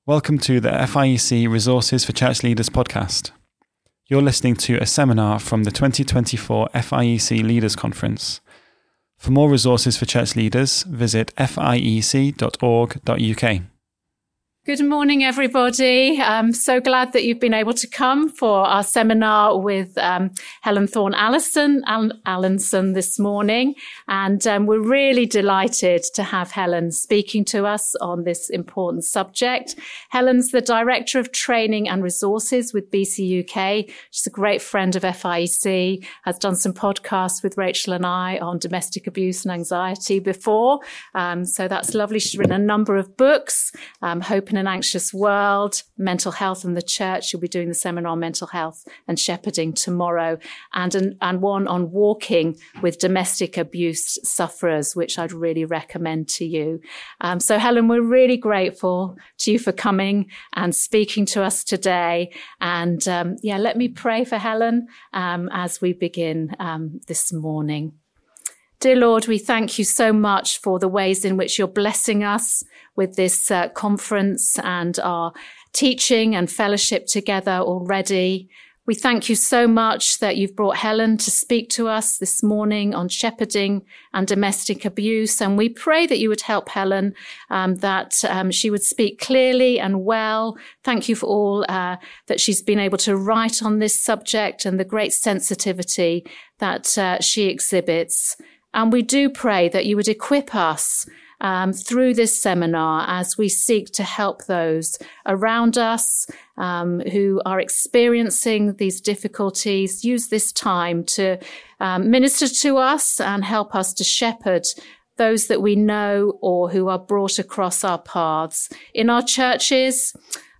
Welcome to the FIEC Resources for Church Leaders podcast. You're listening to a seminar from the 2024 FIEC Leaders Conference. For more resources for church leaders, visit fiec.org.uk. Good morning, everybody. I'm so glad that you've been able to come for our seminar with Helen Thorne Allinson this morning. And we're really delighted to have Helen speaking to us on this important subject. Helen's the Director of Training and Resources with BC UK. She's a great friend of FIEC, has done some podcasts with Rachel and I on domestic abuse and anxiety before. So that's lovely. She's written a number of books, Hope in an Anxious World, Mental Health and the Church. She'll be doing the seminar on mental health and shepherding tomorrow, and one on walking with domestic abuse sufferers, which I'd really recommend to you. So Helen, we're really grateful to you for coming and speaking to us today. And let me pray for Helen as we begin this morning. Dear Lord, we thank you so much for the ways in which you're blessing us with this conference and our teaching and fellowship together already. We thank you so much that you've brought Helen to speak to us this morning on shepherding and domestic abuse. And we pray that you would help Helen, that she would speak clearly and well. Thank you for all that she's been able to write on this subject and the great sensitivity that she exhibits. And we do pray that you would equip us through this seminar as we seek to help those around us who are experiencing these difficulties. Use this time to minister to us and help us to shepherd those that we know or who are brought across our paths in our churches,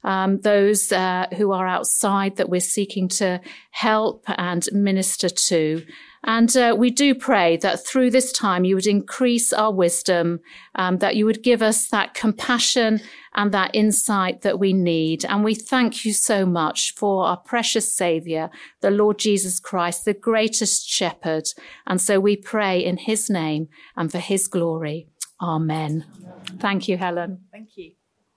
those who are outside that we're seeking to help and minister to. And we do pray that through this time you would increase our wisdom, that you would give us that compassion and that insight that we need. And we thank you so much for our precious Saviour, the Lord Jesus Christ, the greatest shepherd. And so we pray in his name and for his glory. Amen. Thank you, Helen. Thank you.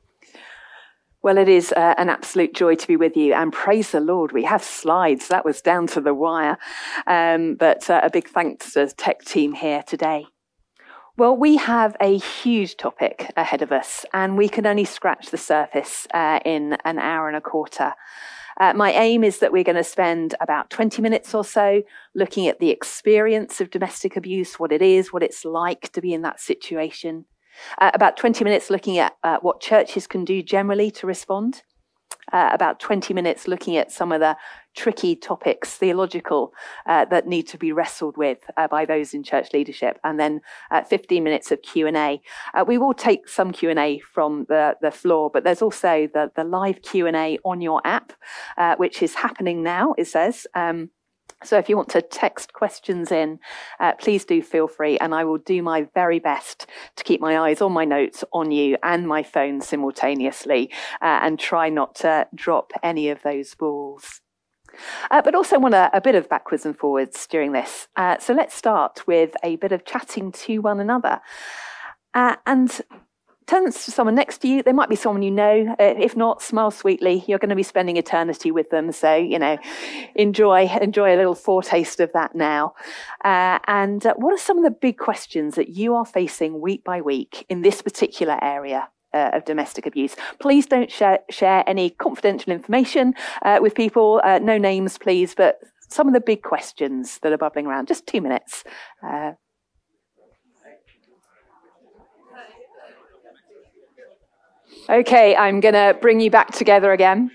Well, it is an absolute joy to be with you, and praise the Lord. We have slides. That was down to the wire. But a big thanks to the tech team here today. Well, we have a huge topic ahead of us, and we can only scratch the surface in an hour and a quarter. My aim is that we're going to spend about 20 minutes or so looking at the experience of domestic abuse, what it is, what it's like to be in that situation. About 20 minutes looking at what churches can do generally to respond. About 20 minutes looking at some of the tricky topics, theological, that need to be wrestled with by those in church leadership. And then 15 minutes of Q&A. We will take some Q&A from the floor, but there's also the live Q&A on your app, which is happening now, it says. So if you want to text questions in, please do feel free, and I will do my very best to keep my eyes on my notes, on you, and my phone simultaneously, and try not to drop any of those balls. But also want a bit of backwards and forwards during this. So let's start with a bit of chatting to one another. And turn to someone next to you. They might be someone you know. If not, smile sweetly. You're going to be spending eternity with them. So, enjoy a little foretaste of that now. And what are some of the big questions that you are facing week by week in this particular area of domestic abuse? Please don't share any confidential information with people. No names, please. But some of the big questions that are bubbling around. Just 2 minutes. Okay, I'm going to bring you back together again.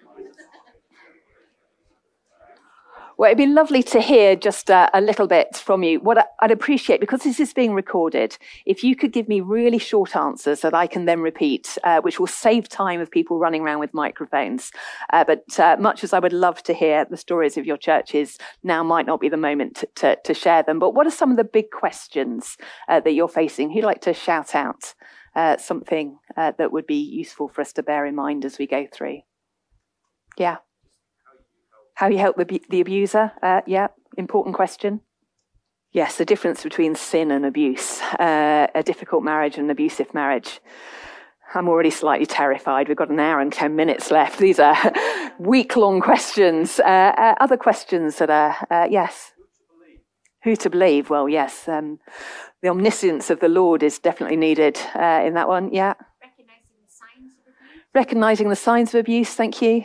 Well, it'd be lovely to hear just a little bit from you. What I'd appreciate, because this is being recorded, if you could give me really short answers that I can then repeat, which will save time of people running around with microphones. But much as I would love to hear the stories of your churches, now might not be the moment to share them. But what are some of the big questions that you're facing? Who'd like to shout out something that would be useful for us to bear in mind as we go through? Yeah. How you help the abuser? Yeah, important question. Yes, the difference between sin and abuse, a difficult marriage and an abusive marriage. I'm already slightly terrified. We've got an hour and 10 minutes left. These are week-long questions. Other questions that are, yes? Who to believe? Well, yes. The omniscience of the Lord is definitely needed in that one. Yeah. Recognising the signs of abuse. Recognising the signs of abuse. Thank you.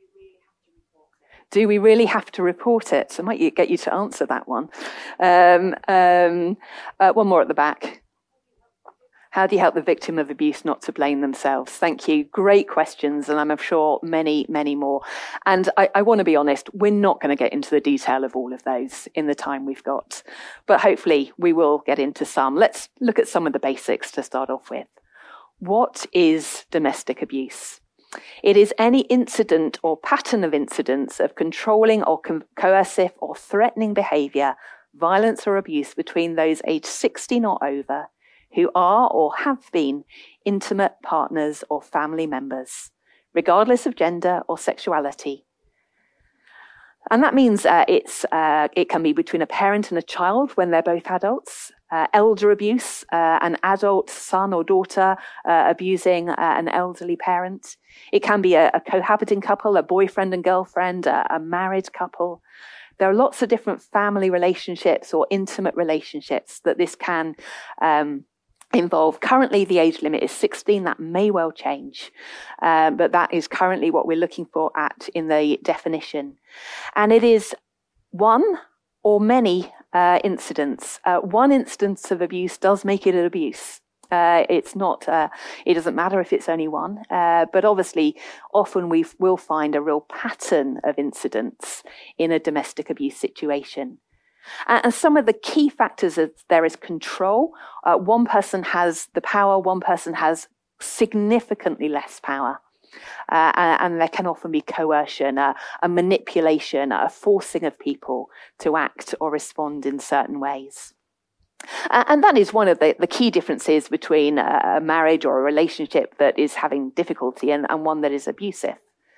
Do we really have to report it? So I might get you to answer that one. One more at the back. How do you help the victim of abuse not to blame themselves? Thank you. Great questions, and I'm sure many, many more. And I want to be honest, we're not going to get into the detail of all of those in the time we've got. But hopefully we will get into some. Let's look at some of the basics to start off with. What is domestic abuse? It is any incident or pattern of incidents of controlling or coercive or threatening behaviour, violence or abuse between those aged 16 or over who are or have been intimate partners or family members, regardless of gender or sexuality. And that means it can be between a parent and a child when they're both adults, elder abuse, an adult son or daughter abusing an elderly parent. It can be a cohabiting couple, a boyfriend and girlfriend, a married couple. There are lots of different family relationships or intimate relationships that this can involve. Currently, the age limit is 16. That may well change, but that is currently what we're looking for in the definition. And it is one or many incidents. One instance of abuse does make it an abuse. It's not. It doesn't matter if it's only one, but obviously, often we will find a real pattern of incidents in a domestic abuse situation. And some of the key factors there is control. One person has the power, one person has significantly less power. And there can often be coercion, a manipulation, a forcing of people to act or respond in certain ways. And that is one of the key differences between a marriage or a relationship that is having difficulty and one that is abusive.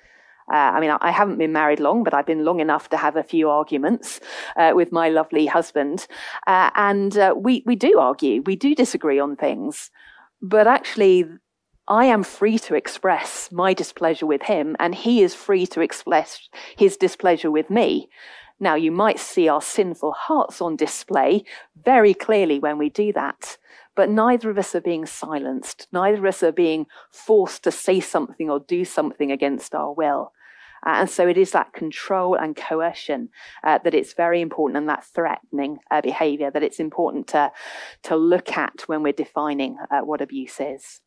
I haven't been married long, but I've been long enough to have a few arguments with my lovely husband. And we do argue. We do disagree on things. But actually, I am free to express my displeasure with him, and he is free to express his displeasure with me. Now, you might see our sinful hearts on display very clearly when we do that. But neither of us are being silenced. Neither of us are being forced to say something or do something against our will. And so it is that control and coercion that it's very important, and that threatening behaviour that it's important to look at when we're defining what abuse is.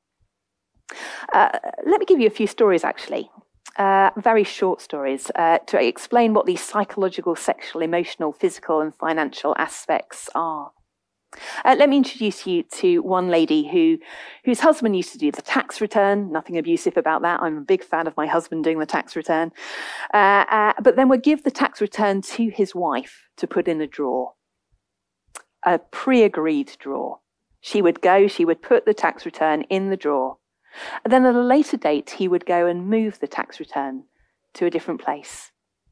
Let me give you a few stories, actually. Very short stories to explain what these psychological, sexual, emotional, physical and financial aspects are. Let me introduce you to one lady whose husband used to do the tax return. Nothing abusive about that. I'm a big fan of my husband doing the tax return. But then would give the tax return to his wife to put in a drawer, a pre-agreed drawer. She would put the tax return in the drawer. And then at a later date, he would go and move the tax return to a different place.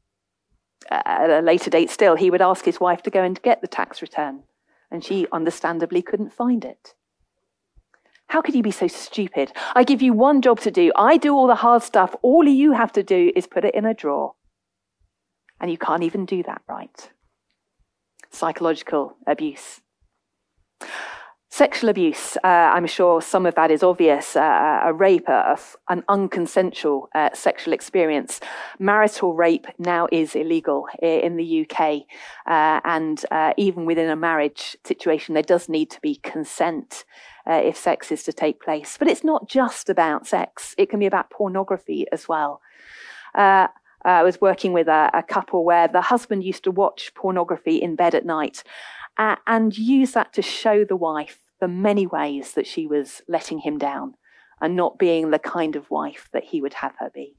At a later date still, he would ask his wife to go and get the tax return. And she understandably couldn't find it. How could you be so stupid? I give you one job to do. I do all the hard stuff. All you have to do is put it in a drawer. And you can't even do that right. Psychological abuse. Sexual abuse, I'm sure some of that is obvious. A rape, an unconsensual sexual experience. Marital rape now is illegal in the UK. And even within a marriage situation, there does need to be consent if sex is to take place. But it's not just about sex. It can be about pornography as well. I was working with a couple where the husband used to watch pornography in bed at night and use that to show the wife the many ways that she was letting him down and not being the kind of wife that he would have her be.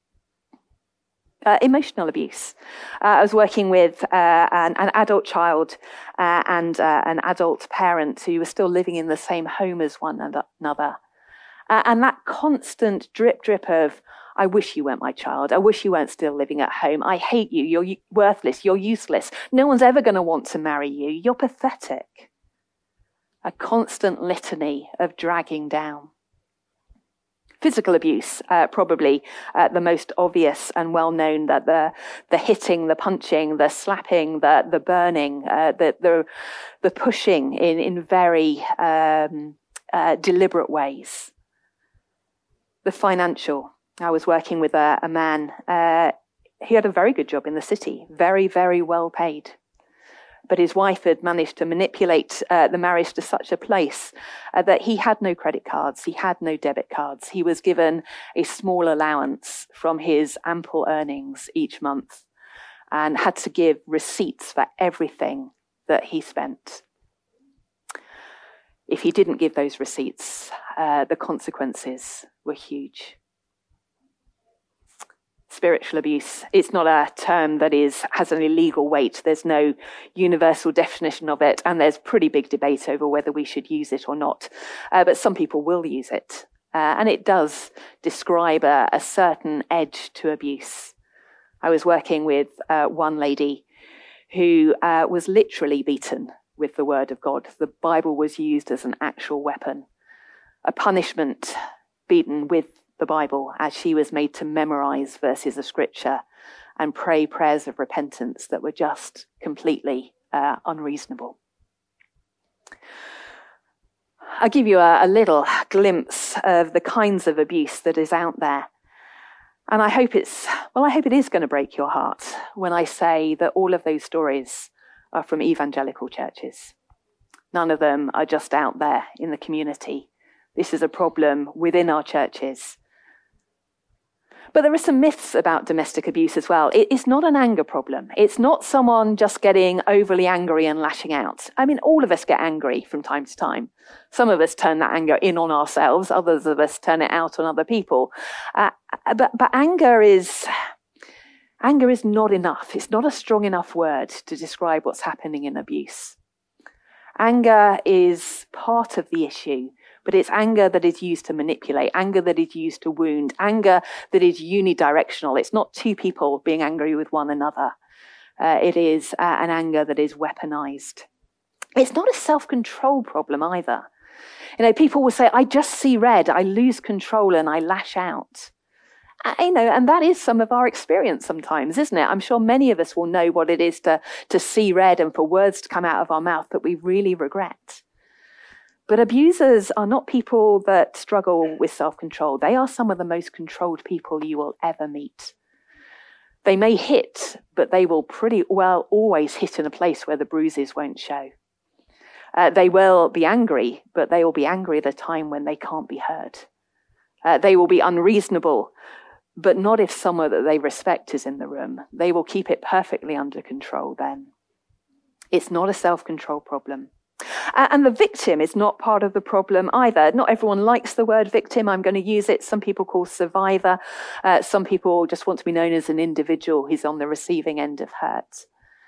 Emotional abuse. I was working with an adult child and an adult parent who were still living in the same home as one another. And that constant drip of, I wish you weren't my child. I wish you weren't still living at home. I hate you. You're worthless. You're useless. No one's ever going to want to marry you. You're pathetic. A constant litany of dragging down. Physical abuse, probably the most obvious and well-known, that the hitting, the punching, the slapping, the burning, the pushing in very deliberate ways. The financial. I was working with a man. He had a very good job in the city, very, very well paid. But his wife had managed to manipulate the marriage to such a place that he had no credit cards, he had no debit cards. He was given a small allowance from his ample earnings each month and had to give receipts for everything that he spent. If he didn't give those receipts, the consequences were huge. Spiritual abuse. It's not a term that has any legal weight. There's no universal definition of it, and there's pretty big debate over whether we should use it or not. But some people will use it, and it does describe a certain edge to abuse. I was working with one lady who was literally beaten with the word of God. The Bible was used as an actual weapon, a punishment, beaten with the Bible, as she was made to memorize verses of scripture and pray prayers of repentance that were just completely unreasonable. I'll give you a little glimpse of the kinds of abuse that is out there. And I hope it is going to break your heart when I say that all of those stories are from evangelical churches. None of them are just out there in the community. This is a problem within our churches. But there are some myths about domestic abuse as well. It's not an anger problem. It's not someone just getting overly angry and lashing out. I mean, all of us get angry from time to time. Some of us turn that anger in on ourselves. Others of us turn it out on other people. But anger is not enough. It's not a strong enough word to describe what's happening in abuse. Anger is part of the issue, but it's anger that is used to manipulate, anger that is used to wound, anger that is unidirectional. It's not two people being angry with one another. It is an anger that is weaponized. It's not a self-control problem either. People will say, I just see red, I lose control and I lash out. And that is some of our experience sometimes, isn't it? I'm sure many of us will know what it is to see red and for words to come out of our mouth that we really regret. But abusers are not people that struggle with self-control. They are some of the most controlled people you will ever meet. They may hit, but they will pretty well always hit in a place where the bruises won't show. They will be angry, but they will be angry at a time when they can't be heard. They will be unreasonable, but not if someone that they respect is in the room. They will keep it perfectly under control then. It's not a self-control problem. And the victim is not part of the problem either. Not everyone likes the word victim. I'm going to use it. Some people call survivor. Some people just want to be known as an individual who's on the receiving end of hurt.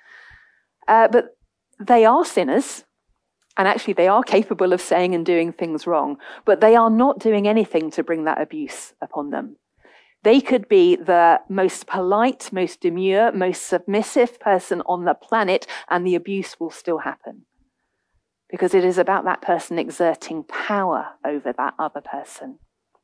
But they are sinners. And actually, they are capable of saying and doing things wrong. But they are not doing anything to bring that abuse upon them. They could be the most polite, most demure, most submissive person on the planet, and the abuse will still happen. Because it is about that person exerting power over that other person.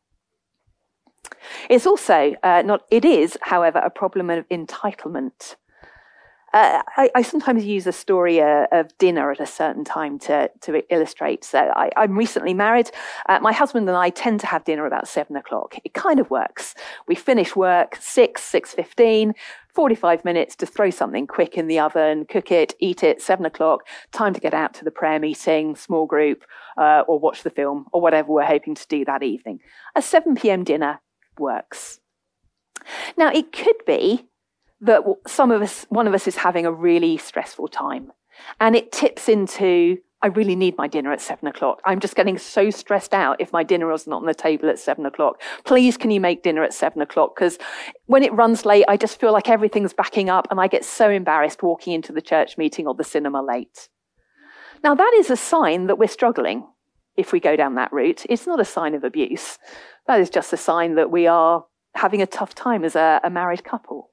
It's also it is, however, a problem of entitlement. I sometimes use a story of dinner at a certain time to illustrate. So I'm recently married. My husband and I tend to have dinner about 7 o'clock. It kind of works. We finish work 6:15, 45 minutes to throw something quick in the oven, cook it, eat it, 7 o'clock, time to get out to the prayer meeting, small group, or watch the film, or whatever we're hoping to do that evening. A 7 p.m. dinner works. Now, it could be that one of us is having a really stressful time, and it tips into, I really need my dinner at 7 o'clock. I'm just getting so stressed out if my dinner is not on the table at 7 o'clock. Please, can you make dinner at 7 o'clock? Because when it runs late, I just feel like everything's backing up, and I get so embarrassed walking into the church meeting or the cinema late. Now, that is a sign that we're struggling if we go down that route. It's not a sign of abuse. That is just a sign that we are having a tough time as a married couple.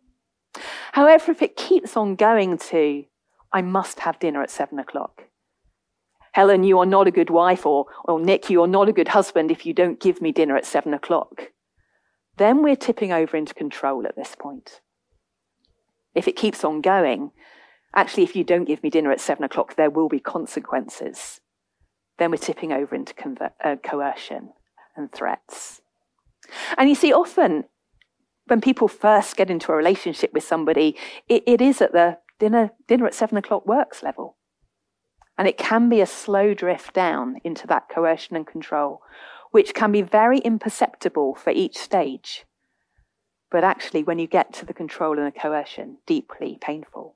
However, if it keeps on going to, I must have dinner at 7 o'clock, Helen, you are not a good wife, or Nick, you are not a good husband if you don't give me dinner at 7:00. Then we're tipping over into control at this point. If it keeps on going, actually, if you don't give me dinner at 7:00, there will be consequences. Then we're tipping over into coercion and threats. And you see, often when people first get into a relationship with somebody, it is at the dinner at 7:00 works level. And it can be a slow drift down into that coercion and control, which can be very imperceptible for each stage. But actually, when you get to the control and the coercion, deeply painful.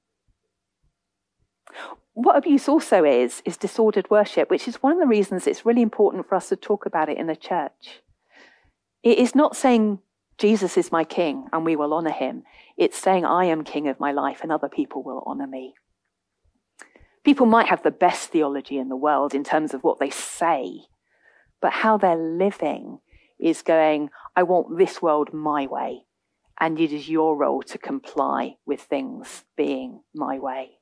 What abuse also is disordered worship, which is one of the reasons it's really important for us to talk about it in the church. It is not saying Jesus is my king and we will honour him. It's saying I am king of my life and other people will honour me. People might have the best theology in the world in terms of what they say, but how they're living is going, I want this world my way, and it is your role to comply with things being my way.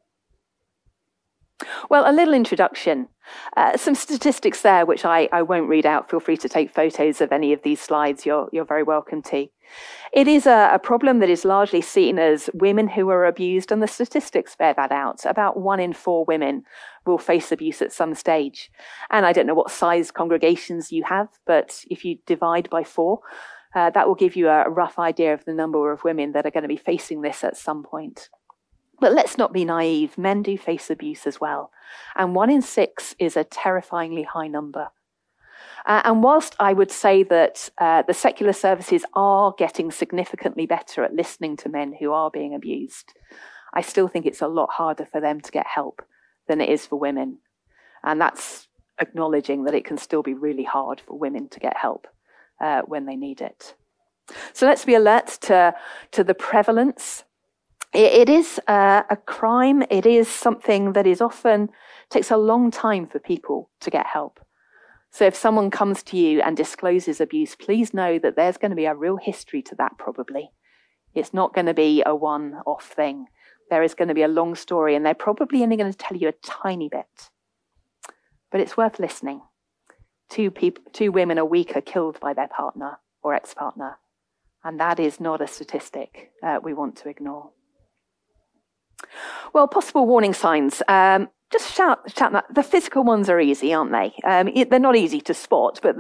Well, a little introduction. Some statistics there, which I won't read out. Feel free to take photos of any of these slides. You're very welcome to. It is a problem that is largely seen as women who are abused, and the statistics bear that out. About 1 in 4 women will face abuse at some stage. And I don't know what size congregations you have, but if you divide by 4, that will give you a rough idea of the number of women that are going to be facing this at some point. But let's not be naive. Men do face abuse as well. And 1 in 6 is a terrifyingly high number. And whilst I would say that the secular services are getting significantly better at listening to men who are being abused, I still think it's a lot harder for them to get help than it is for women. And that's acknowledging that it can still be really hard for women to get help when they need it. So let's be alert to the prevalence. It is a crime. It is something that is often takes a long time for people to get help. So if someone comes to you and discloses abuse, please know that there's going to be a real history to that probably. It's not going to be a one-off thing. There is going to be a long story, and they're probably only going to tell you a tiny bit. But it's worth listening. 2 women a week are killed by their partner or ex-partner. And that is not a statistic we want to ignore. Well, possible warning signs. Just shout that. The physical ones are easy, aren't they? They're not easy to spot, but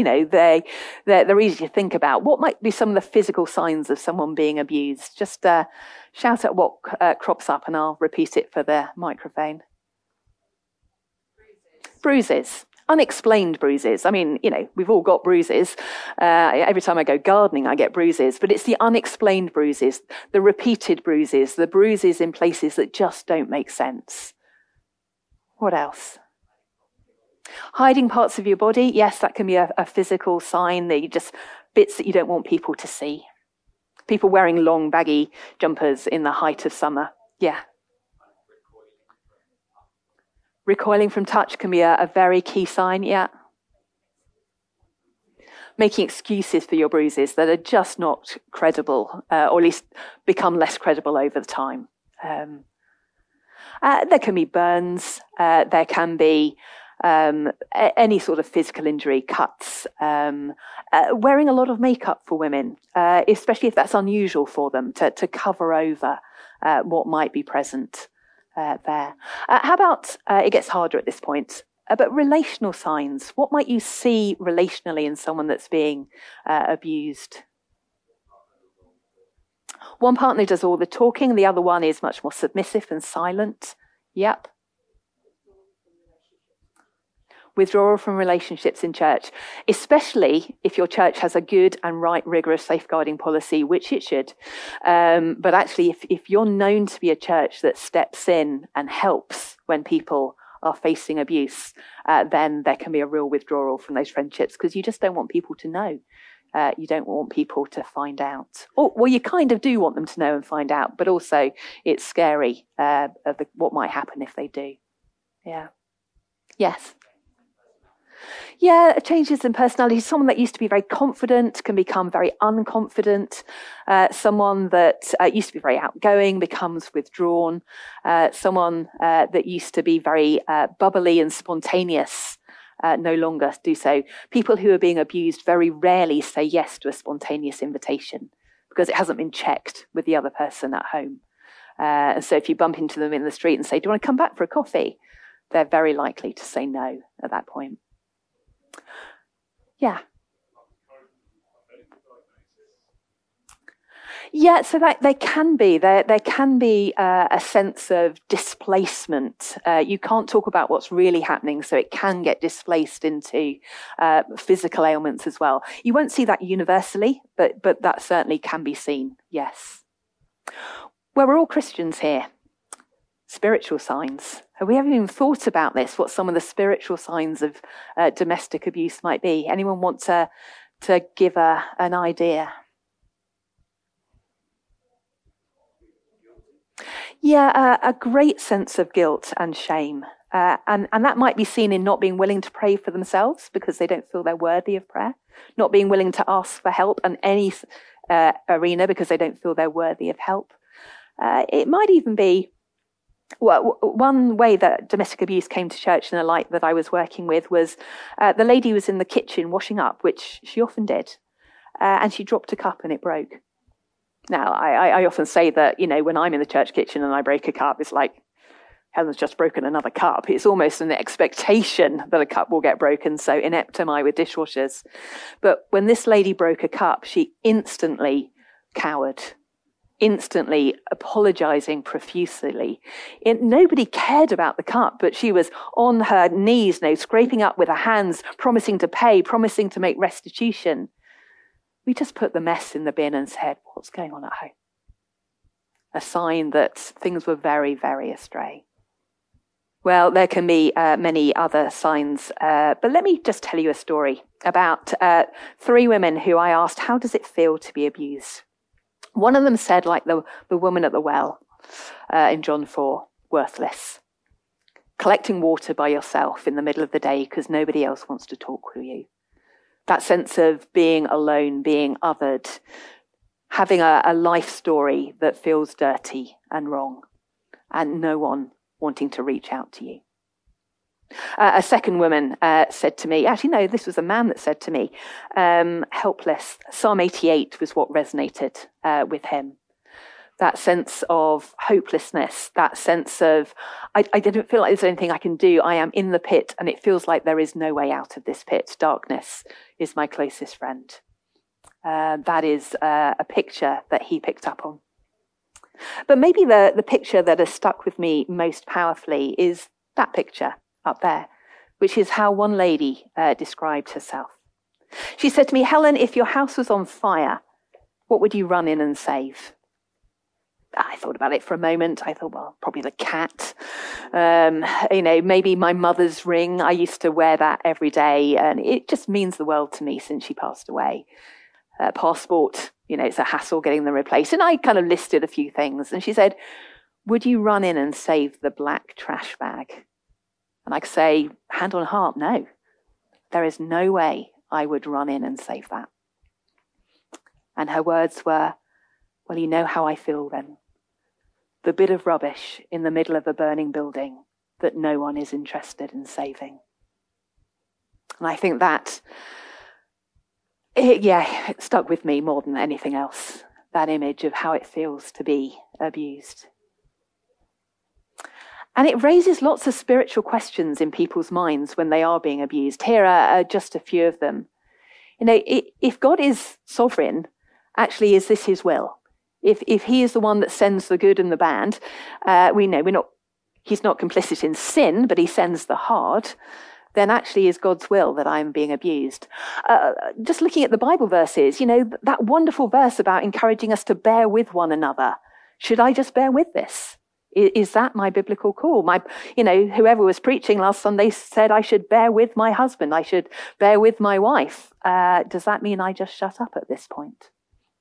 they're easy to think about. What might be some of the physical signs of someone being abused? Just shout at what crops up, and I'll repeat it for the microphone. Bruises. Unexplained bruises. I mean, we've all got bruises. Every time I go gardening, I get bruises. But it's the unexplained bruises, the repeated bruises, the bruises in places that just don't make sense. What else? Hiding parts of your body. Yes, that can be a physical sign that you just bits that you don't want people to see. People wearing long, baggy jumpers in the height of summer. Yeah. Recoiling from touch can be a very key sign, yeah. Making excuses for your bruises that are just not credible, or at least become less credible over the time. There can be burns, there can be any sort of physical injury, cuts, wearing a lot of makeup for women, especially if that's unusual for them, to cover over what might be present. There. How about, it gets harder at this point, but relational signs. What might you see relationally in someone that's being abused? One partner does all the talking, the other one is much more submissive and silent. Yep. Withdrawal from relationships in church, especially if your church has a good and right, rigorous safeguarding policy, which it should. But actually, if you're known to be a church that steps in and helps when people are facing abuse, then there can be a real withdrawal from those friendships because you just don't want people to know. You don't want people to find out. Well, you kind of do want them to know and find out, but also it's scary what might happen if they do. Yeah. Yes. Yeah, changes in personality. Someone that used to be very confident can become very unconfident. Someone that used to be very outgoing becomes withdrawn. Someone that used to be very bubbly and spontaneous no longer do so. People who are being abused very rarely say yes to a spontaneous invitation because it hasn't been checked with the other person at home. And so if you bump into them in the street and say, do you want to come back for a coffee? They're very likely to say no at that point. Yeah. Yeah, so that there can be a sense of displacement. You can't talk about what's really happening, so it can get displaced into physical ailments as well. You won't see that universally, but that certainly can be seen, yes. Well, we're all Christians here. Spiritual signs. We haven't even thought about this, what some of the spiritual signs of domestic abuse might be. Anyone want to give an idea? Yeah, a great sense of guilt and shame. And that might be seen in not being willing to pray for themselves because they don't feel they're worthy of prayer, not being willing to ask for help in any arena because they don't feel they're worthy of help. It might even be, well, one way that domestic abuse came to church in a light that I was working with was the lady was in the kitchen washing up, which she often did, and she dropped a cup and it broke. Now, I often say that, when I'm in the church kitchen and I break a cup, it's like, Helen's just broken another cup. It's almost an expectation that a cup will get broken, so inept am I with dishwashers. But when this lady broke a cup, she instantly cowered, instantly apologizing profusely. Nobody cared about the cup, but she was on her knees, scraping up with her hands, promising to pay, promising to make restitution. We just put the mess in the bin and said, what's going on at home? A sign that things were very, very astray. Well, there can be many other signs, but let me just tell you a story about 3 women who I asked, how does it feel to be abused? One of them said, like the woman at the well in John 4, worthless. Collecting water by yourself in the middle of the day because nobody else wants to talk with you. That sense of being alone, being othered, having a life story that feels dirty and wrong, and no one wanting to reach out to you. A second woman said to me, actually, no, this was a man that said to me, helpless. Psalm 88 was what resonated with him. That sense of hopelessness, that sense of, I don't feel like there's anything I can do. I am in the pit and it feels like there is no way out of this pit. Darkness is my closest friend. That is a picture that he picked up on. But maybe the picture that has stuck with me most powerfully is that picture up there, which is how one lady described herself. She said to me, Helen, if your house was on fire, what would you run in and save? I thought about it for a moment. I thought, well, probably the cat. Maybe my mother's ring. I used to wear that every day, and it just means the world to me since she passed away. Passport, it's a hassle getting them replaced. And I kind of listed a few things. And she said, would you run in and save the black trash bag? And I could say, hand on heart, no. There is no way I would run in and save that. And her words were, well, you know how I feel then. The bit of rubbish in the middle of a burning building that no one is interested in saving. And I think that, it stuck with me more than anything else. That image of how it feels to be abused. And it raises lots of spiritual questions in people's minds when they are being abused. Here are just a few of them. If God is sovereign, actually, is this his will? If he is the one that sends the good and the bad, we know he's not complicit in sin, but he sends the hard, then actually is God's will that I'm being abused. Just looking at the Bible verses, that wonderful verse about encouraging us to bear with one another. Should I just bear with this? Is that my biblical call? Whoever was preaching last Sunday said I should bear with my husband. I should bear with my wife. Does that mean I just shut up at this point?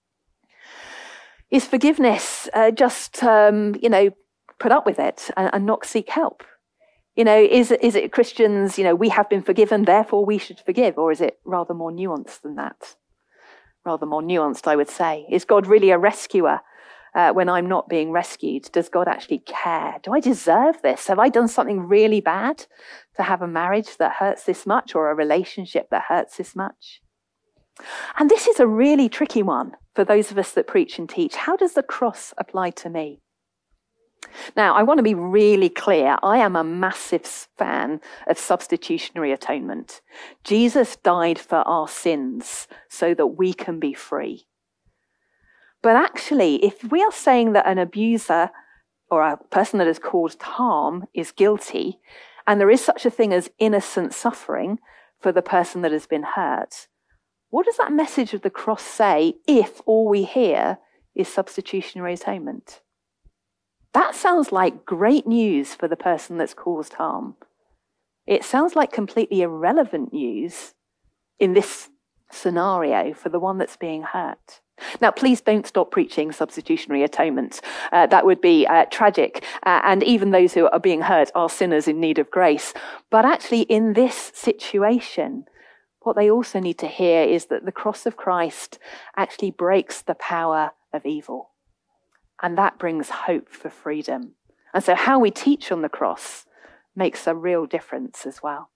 Is forgiveness just, put up with it and not seek help? Is it Christians, we have been forgiven, therefore we should forgive? Or is it rather more nuanced than that? Rather more nuanced, I would say. Is God really a rescuer when I'm not being rescued? Does God actually care? Do I deserve this? Have I done something really bad to have a marriage that hurts this much, or a relationship that hurts this much? And this is a really tricky one for those of us that preach and teach. How does the cross apply to me? Now, I want to be really clear. I am a massive fan of substitutionary atonement. Jesus died for our sins so that we can be free. But actually, if we are saying that an abuser or a person that has caused harm is guilty, and there is such a thing as innocent suffering for the person that has been hurt, what does that message of the cross say if all we hear is substitutionary atonement? That sounds like great news for the person that's caused harm. It sounds like completely irrelevant news in this scenario for the one that's being hurt. Now, please don't stop preaching substitutionary atonement. That would be tragic. And even those who are being hurt are sinners in need of grace. But actually, in this situation, what they also need to hear is that the cross of Christ actually breaks the power of evil. And that brings hope for freedom. And so how we teach on the cross makes a real difference as well.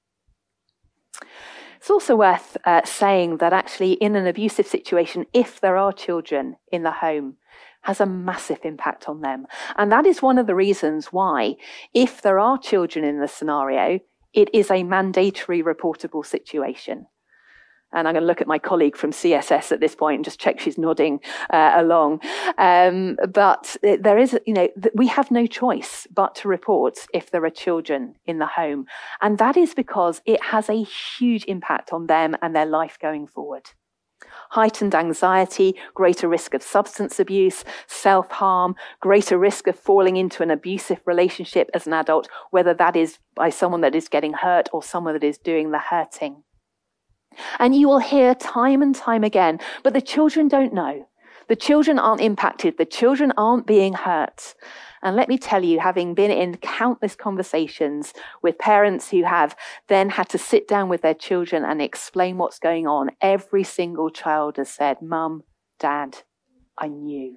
It's also worth saying that actually in an abusive situation, if there are children in the home, has a massive impact on them. And that is one of the reasons why, if there are children in the scenario, it is a mandatory reportable situation. And I'm going to look at my colleague from CSS at this point and just check she's nodding along. But there is, we have no choice but to report if there are children in the home. And that is because it has a huge impact on them and their life going forward. Heightened anxiety, greater risk of substance abuse, self-harm, greater risk of falling into an abusive relationship as an adult, whether that is by someone that is getting hurt or someone that is doing the hurting. And you will hear time and time again, but the children don't know. The children aren't impacted. The children aren't being hurt. And let me tell you, having been in countless conversations with parents who have then had to sit down with their children and explain what's going on, every single child has said, "Mum, Dad, I knew."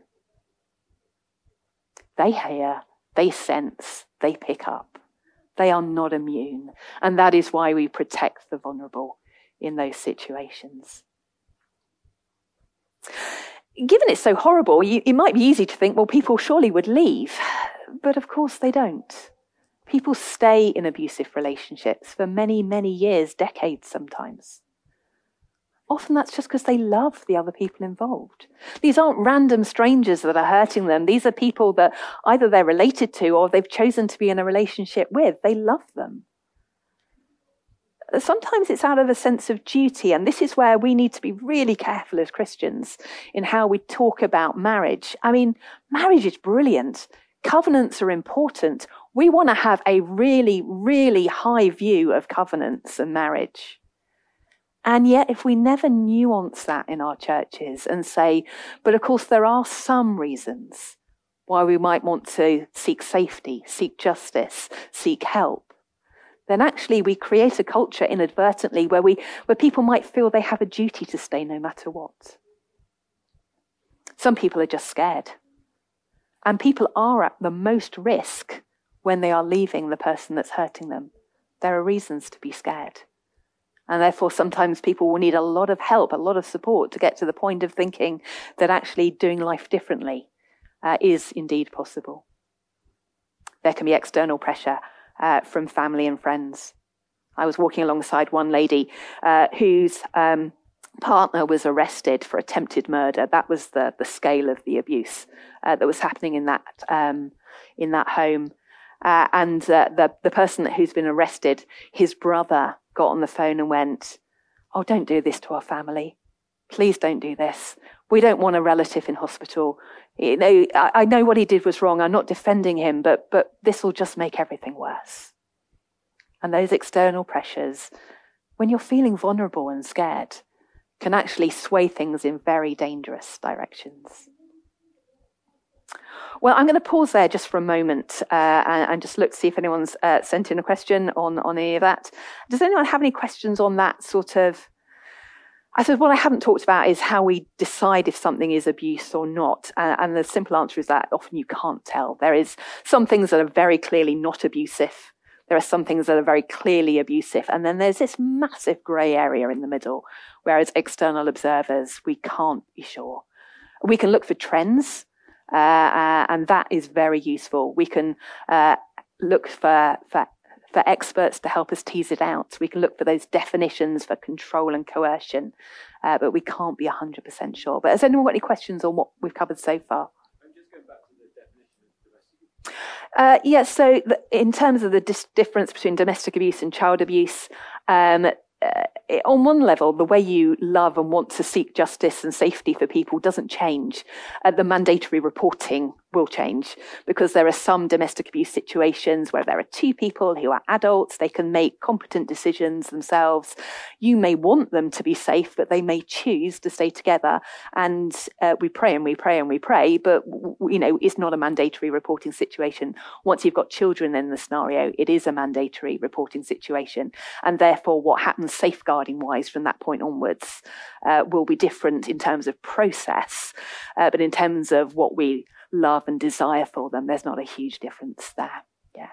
They hear, they sense, they pick up. They are not immune. And that is why we protect the vulnerable in those situations. Given it's so horrible, it might be easy to think, well, people surely would leave. But of course they don't. People stay in abusive relationships for many, many years, decades sometimes. Often that's just because they love the other people involved. These aren't random strangers that are hurting them. These are people that either they're related to or they've chosen to be in a relationship with. They love them. Sometimes it's out of a sense of duty, and this is where we need to be really careful as Christians in how we talk about marriage. I mean, marriage is brilliant. Covenants are important. We want to have a really, really high view of covenants and marriage. And yet, if we never nuance that in our churches and say, but of course there are some reasons why we might want to seek safety, seek justice, seek help, then actually we create a culture inadvertently where people might feel they have a duty to stay no matter what. Some people are just scared. And people are at the most risk when they are leaving the person that's hurting them. There are reasons to be scared. And therefore sometimes people will need a lot of help, a lot of support to get to the point of thinking that actually doing life differently is indeed possible. There can be external pressure from family and friends. I was walking alongside one lady whose partner was arrested for attempted murder. That was the scale of the abuse that was happening in that home. And the person who's been arrested, his brother got on the phone and went, "Oh, don't do this to our family. Please don't do this. We don't want a relative in hospital. I know what he did was wrong. I'm not defending him, but this will just make everything worse." And those external pressures, when you're feeling vulnerable and scared, can actually sway things in very dangerous directions. Well, I'm going to pause there just for a moment and just look to see if anyone's sent in a question on any of that. Does anyone have any questions on that sort of? I suppose what I haven't talked about is how we decide if something is abuse or not. And the simple answer is that often you can't tell. There is some things that are very clearly not abusive. There are some things that are very clearly abusive. And then there's this massive grey area in the middle, where as external observers, we can't be sure. We can look for trends. And that is very useful. We can look for experts to help us tease it out. We can look for those definitions for control and coercion, but we can't be 100% sure. But has anyone got any questions on what we've covered so far? I'm just going back to the definition of domestic abuse. Yes, so in terms of the difference between domestic abuse and child abuse, on one level, the way you love and want to seek justice and safety for people doesn't change. The mandatory reporting will change, because there are some domestic abuse situations where there are two people who are adults. They can make competent decisions themselves. You may want them to be safe, but they may choose to stay together. And we pray and we pray and we pray, but it's not a mandatory reporting situation. Once you've got children in the scenario, it is a mandatory reporting situation. And therefore, what happens safeguarding wise from that point onwards will be different in terms of process, but in terms of what we love and desire for them, there's not a huge difference there. Yeah.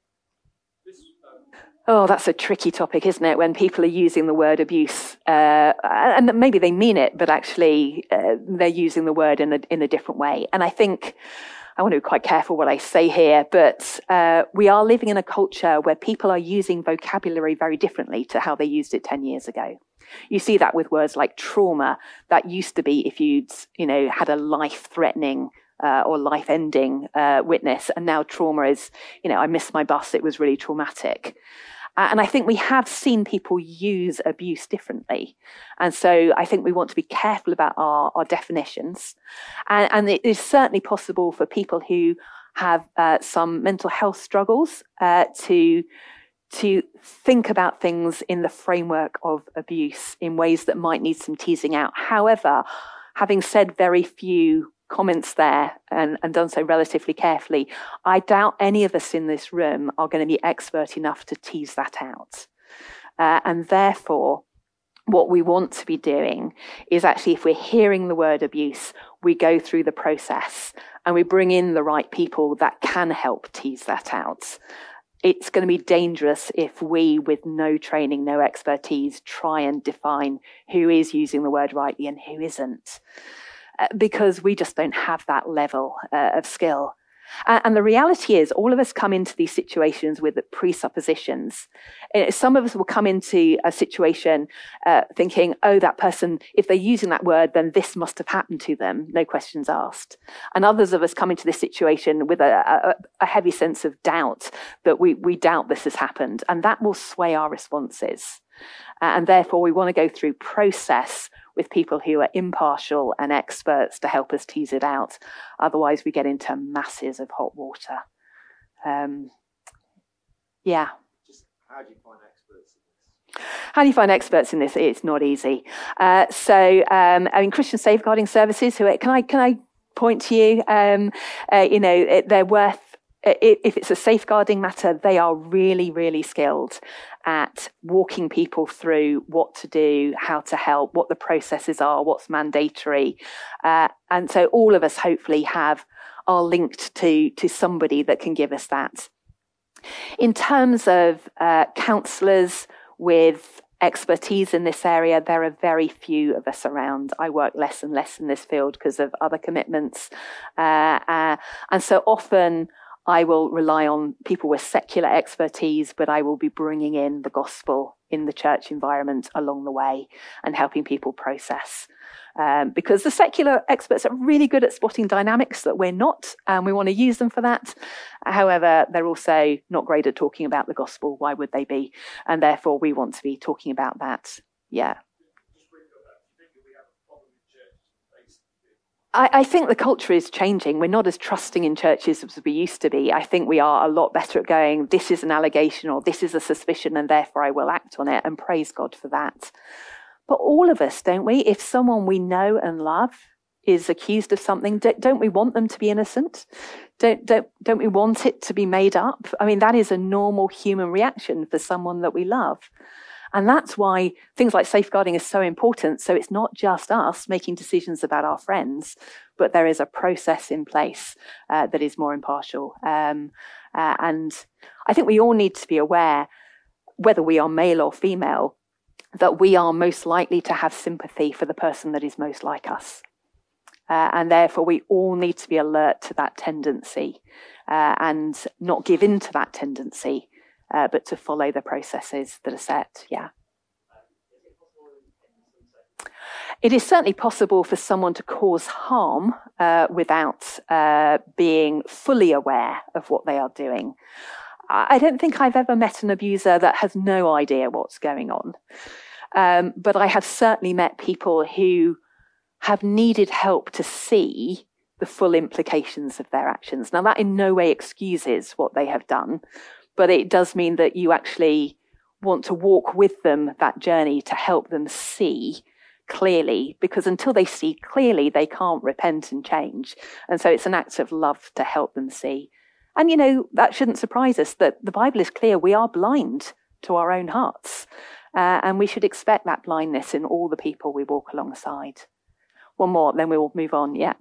Oh, that's a tricky topic, isn't it? When people are using the word abuse, and maybe they mean it, but actually they're using the word in a different way. And I think I want to be quite careful what I say here, but we are living in a culture where people are using vocabulary very differently to how they used it 10 years ago. You see that with words like trauma. That used to be if you'd, had a life-threatening or life-ending witness, and now trauma is, I missed my bus, it was really traumatic. And I think we have seen people use abuse differently. And so I think we want to be careful about our definitions. And it is certainly possible for people who have some mental health struggles to think about things in the framework of abuse in ways that might need some teasing out. However, having said very few comments there and done so relatively carefully, I doubt any of us in this room are going to be expert enough to tease that out. And therefore, what we want to be doing is actually, if we're hearing the word abuse, we go through the process and we bring in the right people that can help tease that out. It's going to be dangerous if we, with no training, no expertise, try and define who is using the word rightly and who isn't, because we just don't have that level of skill. And the reality is, all of us come into these situations with presuppositions. Some of us will come into a situation thinking, oh, that person, if they're using that word, then this must have happened to them, no questions asked. And others of us come into this situation with a heavy sense of doubt that we doubt this has happened. And that will sway our responses. And therefore, we want to go through process with people who are impartial and experts to help us tease it out. Otherwise, we get into masses of hot water. Yeah. Just how do you find experts in this? How do you find experts in this? It's not easy. Christian Safeguarding Services, can I point to you? They're worth. If it's a safeguarding matter, they are really, really skilled at walking people through what to do, how to help, what the processes are, what's mandatory. And so all of us hopefully are linked to somebody that can give us that. In terms of counsellors with expertise in this area, there are very few of us around. I work less and less in this field because of other commitments. And so often I will rely on people with secular expertise, but I will be bringing in the gospel in the church environment along the way and helping people process. Because the secular experts are really good at spotting dynamics that we're not, and we want to use them for that. However, they're also not great at talking about the gospel. Why would they be? And therefore, we want to be talking about that. Yeah. I think the culture is changing. We're not as trusting in churches as we used to be. I think we are a lot better at going, this is an allegation or this is a suspicion and therefore I will act on it, and praise God for that. But all of us, don't we? If someone we know and love is accused of something, don't we want them to be innocent? Don't we want it to be made up? I mean, that is a normal human reaction for someone that we love. And that's why things like safeguarding is so important. So it's not just us making decisions about our friends, but there is a process in place that is more impartial. And I think we all need to be aware, whether we are male or female, that we are most likely to have sympathy for the person that is most like us. And therefore, we all need to be alert to that tendency and not give in to that tendency, but to follow the processes that are set. Yeah. It is certainly possible for someone to cause harm without being fully aware of what they are doing. I don't think I've ever met an abuser that has no idea what's going on. But I have certainly met people who have needed help to see the full implications of their actions. Now, that in no way excuses what they have done, but it does mean that you actually want to walk with them that journey to help them see clearly, because until they see clearly, they can't repent and change. And so it's an act of love to help them see. And, you know, that shouldn't surprise us that the Bible is clear. We are blind to our own hearts. And we should expect that blindness in all the people we walk alongside. One more, then we will move on. Yeah.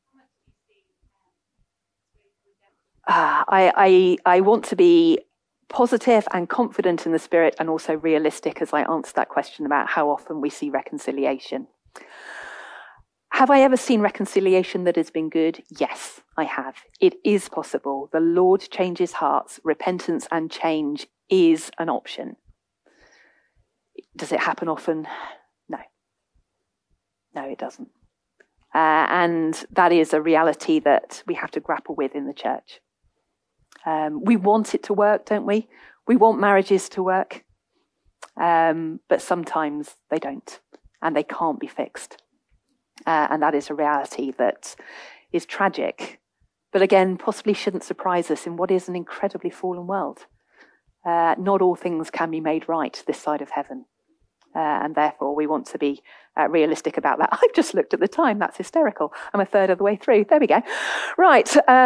I want to be positive and confident in the Spirit, and also realistic as I answer that question about how often we see reconciliation. Have I ever seen reconciliation that has been good? Yes, I have. It is possible. The Lord changes hearts. Repentance and change is an option. Does it happen often? No. No, it doesn't. And that is a reality that we have to grapple with in the church. We want it to work, don't we? We want marriages to work. But sometimes they don't, and they can't be fixed. And that is a reality that is tragic, but again, possibly shouldn't surprise us in what is an incredibly fallen world. Not all things can be made right this side of heaven. And therefore, we want to be realistic about that. I've just looked at the time. That's hysterical. I'm a third of the way through. There we go. Right.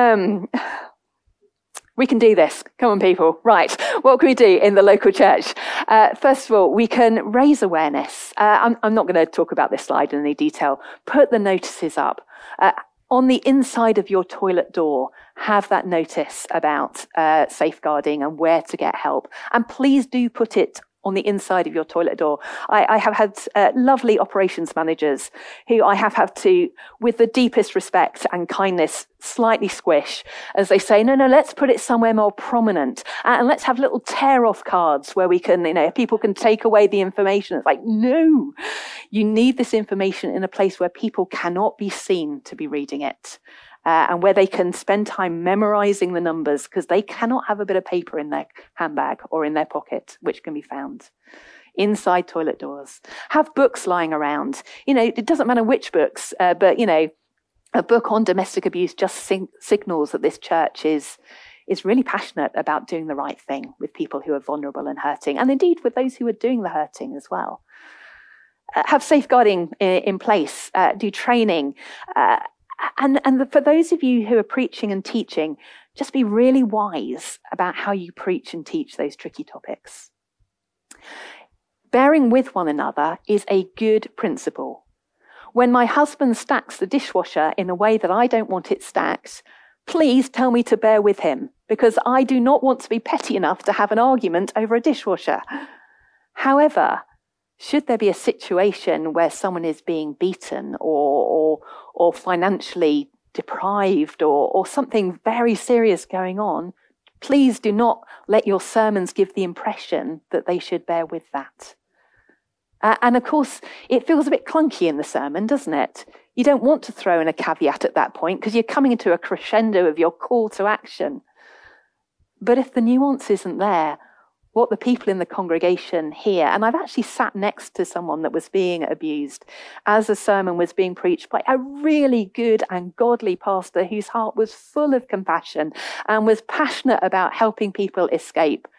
We can do this. Come on, people. Right. What can we do in the local church? First of all, we can raise awareness. I'm not going to talk about this slide in any detail. Put the notices up. On the inside of your toilet door, have that notice about safeguarding and where to get help. And please do put it on the inside of your toilet door. I have had lovely operations managers who I have had to, with the deepest respect and kindness, slightly squish as they say, no, let's put it somewhere more prominent. And let's have little tear-off cards where we can, people can take away the information. It's like, no, you need this information in a place where people cannot be seen to be reading it. And where they can spend time memorizing the numbers, because they cannot have a bit of paper in their handbag or in their pocket, which can be found inside toilet doors. Have books lying around. It doesn't matter which books, but, a book on domestic abuse just signals that this church is really passionate about doing the right thing with people who are vulnerable and hurting, and indeed with those who are doing the hurting as well. Have safeguarding in place, do training, and for those of you who are preaching and teaching, just be really wise about how you preach and teach those tricky topics. Bearing with one another is a good principle. When my husband stacks the dishwasher in a way that I don't want it stacked, please tell me to bear with him, because I do not want to be petty enough to have an argument over a dishwasher. However, should there be a situation where someone is being beaten or financially deprived or something very serious going on, please do not let your sermons give the impression that they should bear with that. And of course, it feels a bit clunky in the sermon, doesn't it? You don't want to throw in a caveat at that point because you're coming into a crescendo of your call to action. But if the nuance isn't there, what the people in the congregation hear, and I've actually sat next to someone that was being abused as a sermon was being preached by a really good and godly pastor whose heart was full of compassion and was passionate about helping people escape.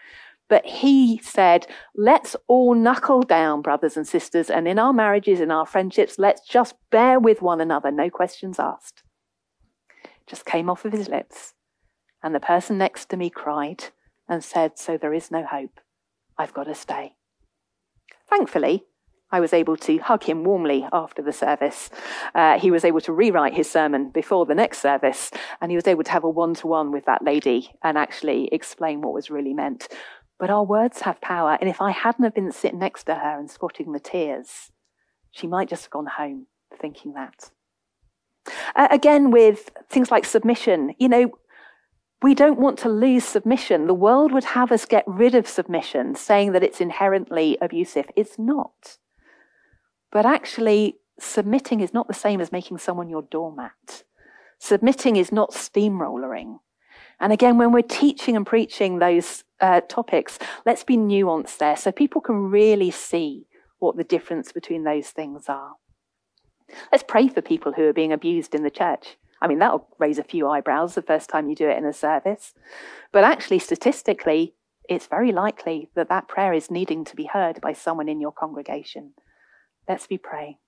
But he said, let's all knuckle down, brothers and sisters, and in our marriages, in our friendships, let's just bear with one another, no questions asked. Just came off of his lips. And the person next to me cried and said, so there is no hope. I've got to stay. Thankfully, I was able to hug him warmly after the service. He was able to rewrite his sermon before the next service, and he was able to have a one-to-one with that lady and actually explain what was really meant. But our words have power, and if I hadn't have been sitting next to her and spotting the tears, she might just have gone home thinking that. Again, with things like submission, we don't want to lose submission. The world would have us get rid of submission, saying that it's inherently abusive. It's not. But actually, submitting is not the same as making someone your doormat. Submitting is not steamrollering. And again, when we're teaching and preaching those topics, let's be nuanced there so people can really see what the difference between those things are. Let's pray for people who are being abused in the church. I mean, that'll raise a few eyebrows the first time you do it in a service. But actually, statistically, it's very likely that that prayer is needing to be heard by someone in your congregation. Let's be praying.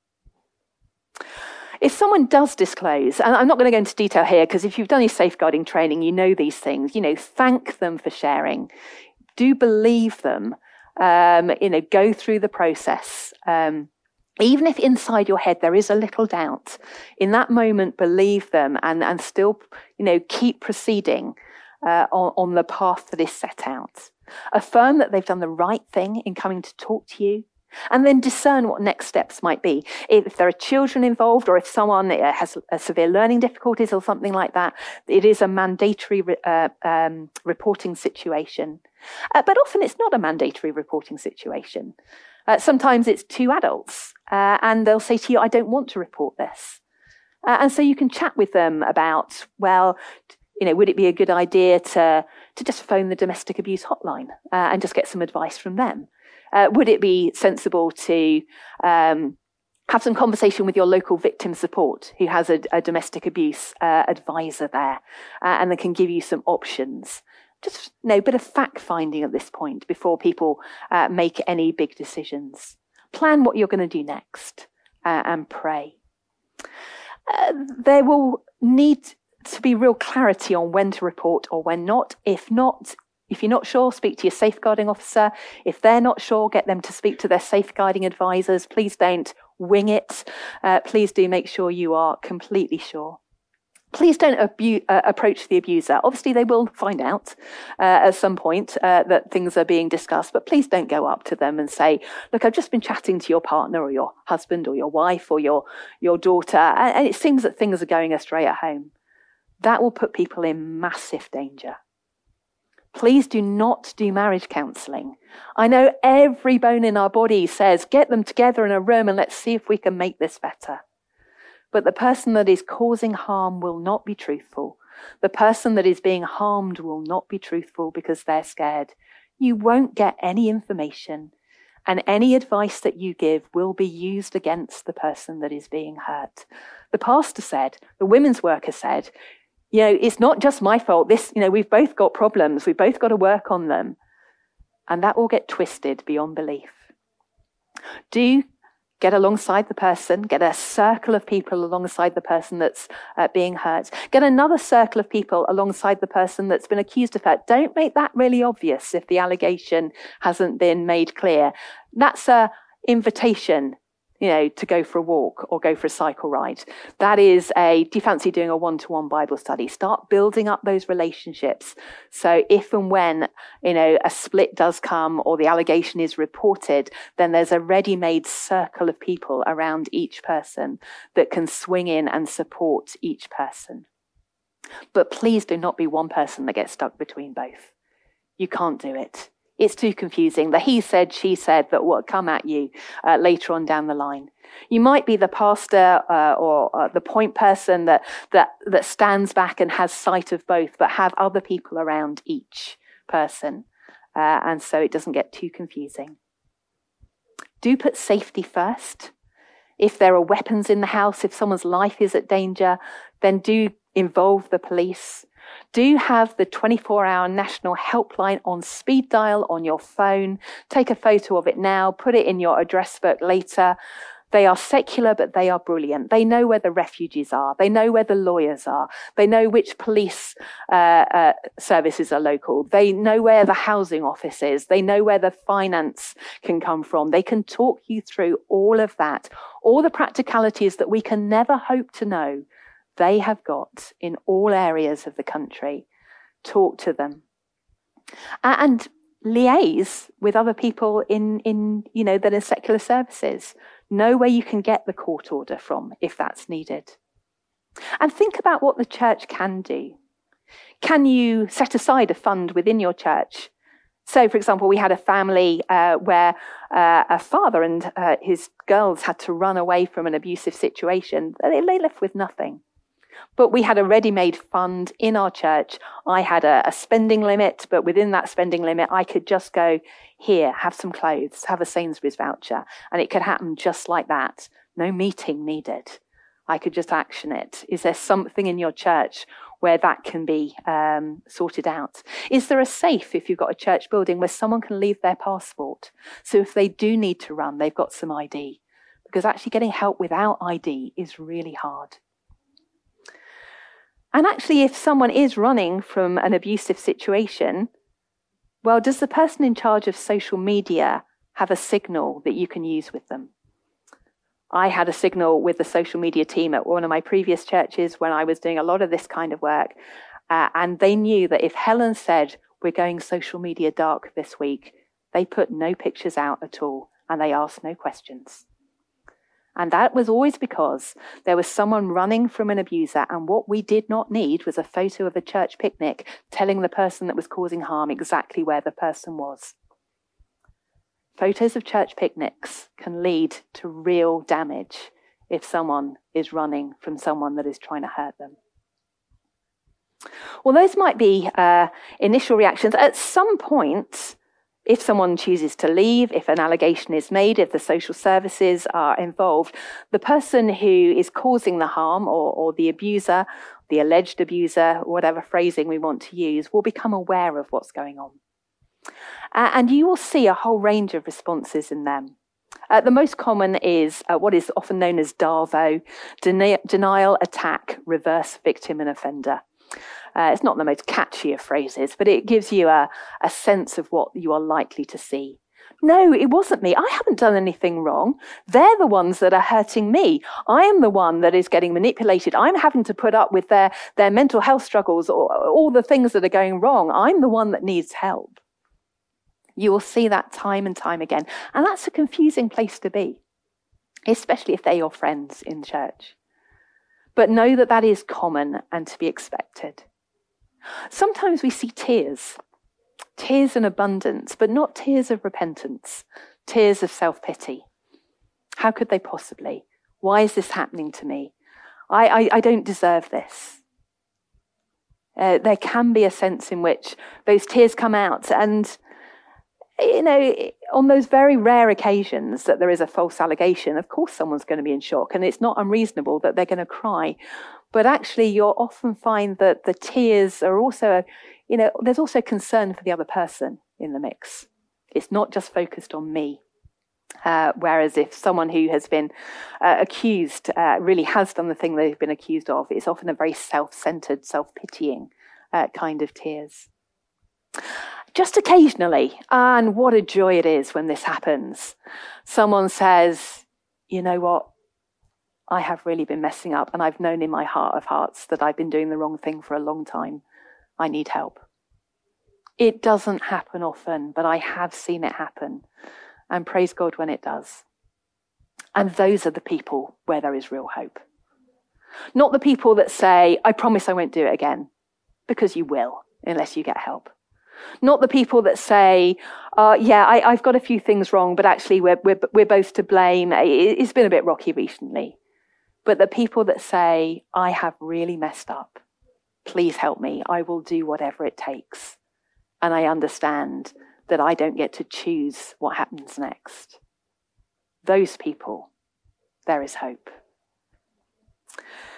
If someone does disclose, and I'm not going to go into detail here, because if you've done your safeguarding training, you know these things. Thank them for sharing. Do believe them. Go through the process. Even if inside your head there is a little doubt, in that moment, believe them and still, keep proceeding on the path that is set out. Affirm that they've done the right thing in coming to talk to you, and then discern what next steps might be. If there are children involved, or if someone has severe learning difficulties or something like that, it is a mandatory reporting situation. But often it's not a mandatory reporting situation. Sometimes it's two adults, and they'll say to you, I don't want to report this. And so you can chat with them about, would it be a good idea to just phone the domestic abuse hotline and just get some advice from them? Would it be sensible to have some conversation with your local victim support, who has a domestic abuse advisor there, and they can give you some options? Just a bit of fact-finding at this point before people make any big decisions. Plan what you're going to do next and pray. There will need to be real clarity on when to report or when not. If you're not sure, speak to your safeguarding officer. If they're not sure, get them to speak to their safeguarding advisors. Please don't wing it. Please do make sure you are completely sure. Please don't approach the abuser. Obviously, they will find out at some point that things are being discussed, but please don't go up to them and say, look, I've just been chatting to your partner or your husband or your wife or your daughter, and it seems that things are going astray at home. That will put people in massive danger. Please do not do marriage counselling. I know every bone in our body says, get them together in a room and let's see if we can make this better. But the person that is causing harm will not be truthful. The person that is being harmed will not be truthful because they're scared. You won't get any information, and any advice that you give will be used against the person that is being hurt. The pastor said, the women's worker said, it's not just my fault. We've both got problems. We've both got to work on them. And that will get twisted beyond belief. Do get alongside the person, get a circle of people alongside the person that's being hurt. Get another circle of people alongside the person that's been accused of hurt. Don't make that really obvious if the allegation hasn't been made clear. That's an invitation, to go for a walk or go for a cycle ride. That is do you fancy doing a one-to-one Bible study? Start building up those relationships. So if and when, a split does come or the allegation is reported, then there's a ready-made circle of people around each person that can swing in and support each person. But please do not be one person that gets stuck between both. You can't do it. It's too confusing. The he said, she said that will come at you later on down the line. You might be the pastor or the point person that stands back and has sight of both, but have other people around each person. And so it doesn't get too confusing. Do put safety first. If there are weapons in the house, if someone's life is at danger, then do involve the police. Do have the 24-hour national helpline on speed dial on your phone. Take a photo of it now, put it in your address book later. They are secular, but they are brilliant. They know where the refugees are. They know where the lawyers are. They know which police services are local. They know where the housing office is. They know where the finance can come from. They can talk you through all of that, all the practicalities that we can never hope to know. They have got in all areas of the country. Talk to them. And liaise with other people in that are secular services. Know where you can get the court order from if that's needed. And think about what the church can do. Can you set aside a fund within your church? So, for example, we had a family where a father and his girls had to run away from an abusive situation. They left with nothing. But we had a ready-made fund in our church. I had a spending limit, but within that spending limit, I could just go, here, have some clothes, have a Sainsbury's voucher. And it could happen just like that. No meeting needed. I could just action it. Is there something in your church where that can be sorted out? Is there a safe, if you've got a church building, where someone can leave their passport? So if they do need to run, they've got some ID. Because actually getting help without ID is really hard. And actually, if someone is running from an abusive situation, well, does the person in charge of social media have a signal that you can use with them? I had a signal with the social media team at one of my previous churches when I was doing a lot of this kind of work. And they knew that if Helen said, we're going social media dark this week, they put no pictures out at all and they asked no questions. And that was always because there was someone running from an abuser, and what we did not need was a photo of a church picnic telling the person that was causing harm exactly where the person was. Photos of church picnics can lead to real damage if someone is running from someone that is trying to hurt them. Well, those might be initial reactions. At some point, if someone chooses to leave, if an allegation is made, if the social services are involved, the person who is causing the harm or the abuser, the alleged abuser, whatever phrasing we want to use, will become aware of what's going on. And you will see a whole range of responses in them. The most common is what is often known as DARVO, denial, attack, reverse victim and offender. It's not the most catchy of phrases, but it gives you a sense of what you are likely to see. No, it wasn't me. I haven't done anything wrong. They're the ones that are hurting me. I am the one that is getting manipulated. I'm having to put up with their mental health struggles or all the things that are going wrong. I'm the one that needs help. You will see that time and time again. And that's a confusing place to be, especially if they're your friends in church. But know that that is common and to be expected. Sometimes we see tears in abundance, but not tears of repentance, tears of self-pity. How could they possibly? Why is this happening to me? I don't deserve this. There can be a sense in which those tears come out, and on those very rare occasions that there is a false allegation, of course someone's going to be in shock, and it's not unreasonable that they're going to cry. But actually, you'll often find that the tears are also, there's also concern for the other person in the mix. It's not just focused on me. Whereas if someone who has been accused really has done the thing they've been accused of, it's often a very self-centered, self-pitying kind of tears. Just occasionally, and what a joy it is when this happens, someone says, you know what? I have really been messing up, and I've known in my heart of hearts that I've been doing the wrong thing for a long time. I need help. It doesn't happen often, but I have seen it happen. And praise God when it does. And those are the people where there is real hope. Not the people that say, I promise I won't do it again, because you will, unless you get help. Not the people that say, I've got a few things wrong, but actually we're both to blame. It's been a bit rocky recently. But the people that say, I have really messed up. Please help me. I will do whatever it takes. And I understand that I don't get to choose what happens next. Those people, there is hope.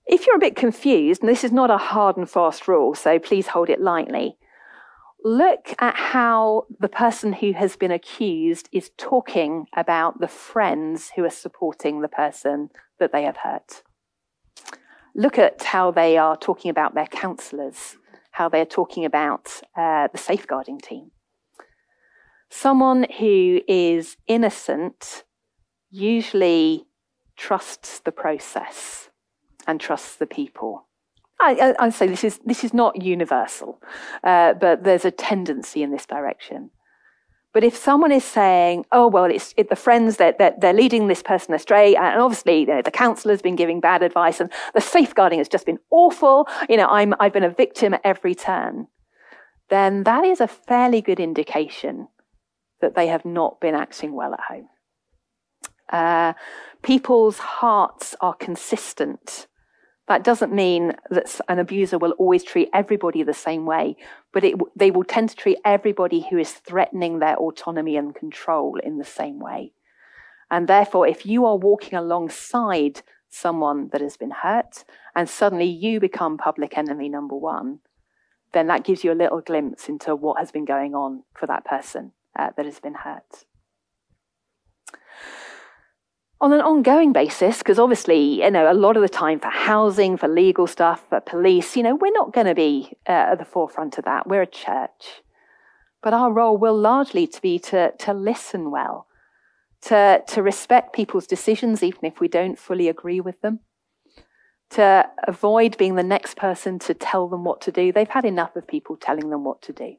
If you're a bit confused, and this is not a hard and fast rule, so please hold it lightly, look at how the person who has been accused is talking about the friends who are supporting the person that they have hurt. Look at how they are talking about their counsellors, how they're talking about the safeguarding team. Someone who is innocent usually trusts the process and trusts the people. I say this is not universal, but there's a tendency in this direction. But if someone is saying, "Oh well, it's the friends that they're leading this person astray," and obviously the counsellor's been giving bad advice, and the safeguarding has just been awful, I've been a victim at every turn, then that is a fairly good indication that they have not been acting well at home. People's hearts are consistent. That doesn't mean that an abuser will always treat everybody the same way, but they will tend to treat everybody who is threatening their autonomy and control in the same way. And therefore, if you are walking alongside someone that has been hurt and suddenly you become public enemy number one, then that gives you a little glimpse into what has been going on for that person that has been hurt. On an ongoing basis, because obviously, a lot of the time for housing, for legal stuff, for police, we're not going to be at the forefront of that. We're a church. But our role will largely be to listen well, to respect people's decisions, even if we don't fully agree with them, to avoid being the next person to tell them what to do. They've had enough of people telling them what to do.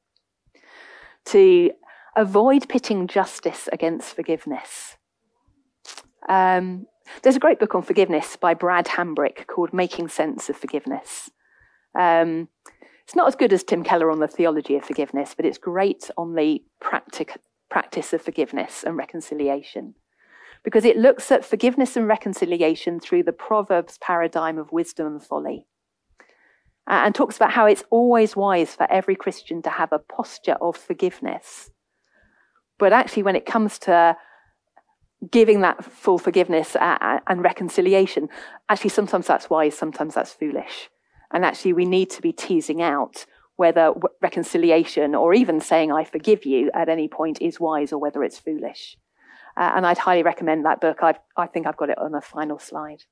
To avoid pitting justice against forgiveness. There's a great book on forgiveness by Brad Hambrick called Making Sense of Forgiveness. It's not as good as Tim Keller on the theology of forgiveness, but it's great on the practice of forgiveness and reconciliation, because it looks at forgiveness and reconciliation through the Proverbs paradigm of wisdom and folly, and talks about how it's always wise for every Christian to have a posture of forgiveness. But actually, when it comes to giving that full forgiveness and reconciliation, actually sometimes that's wise, sometimes that's foolish. And actually we need to be teasing out whether reconciliation or even saying I forgive you at any point is wise or whether it's foolish. And I'd highly recommend that book. I think I've got it on the final slide.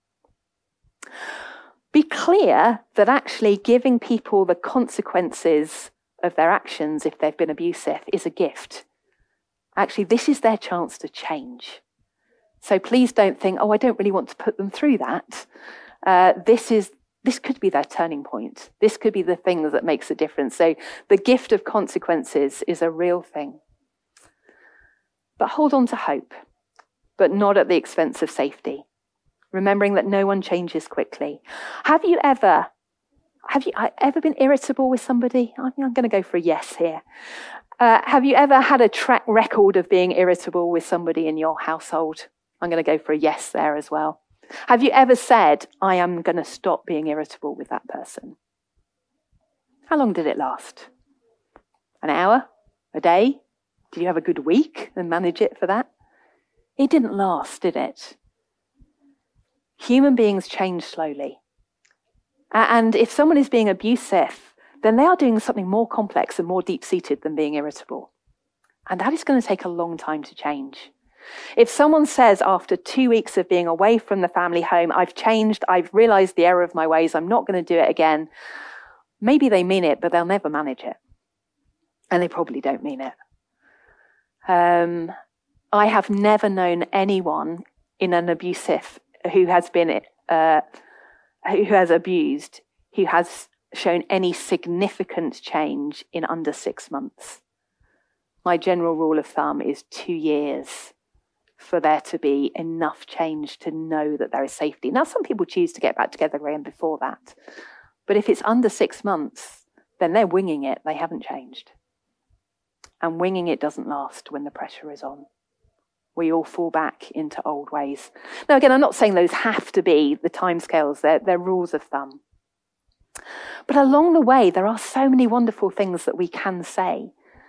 Be clear that actually giving people the consequences of their actions if they've been abusive is a gift. Actually, this is their chance to change. So please don't think, I don't really want to put them through that. This could be their turning point. This could be the thing that makes a difference. So the gift of consequences is a real thing. But hold on to hope, but not at the expense of safety. Remembering that no one changes quickly. Have you ever been irritable with somebody? I'm going to go for a yes here. Have you ever had a track record of being irritable with somebody in your household? I'm going to go for a yes there as well. Have you ever said, I am going to stop being irritable with that person? How long did it last? An hour? A day? Did you have a good week and manage it for that? It didn't last, did it? Human beings change slowly. And if someone is being abusive, then they are doing something more complex and more deep-seated than being irritable. And that is going to take a long time to change. If someone says after 2 weeks of being away from the family home, I've changed, I've realized the error of my ways, I'm not going to do it again, maybe they mean it, but they'll never manage it. And they probably don't mean it. I have never known anyone in an abusive who has abused, who has shown any significant change in under 6 months. My general rule of thumb is 2 years for there to be enough change to know that there is safety. Now, some people choose to get back together again before that. But if it's under 6 months, then they're winging it. They haven't changed. And winging it doesn't last when the pressure is on. We all fall back into old ways. Now, again, I'm not saying those have to be the timescales. They're rules of thumb. But along the way, there are so many wonderful things that we can say.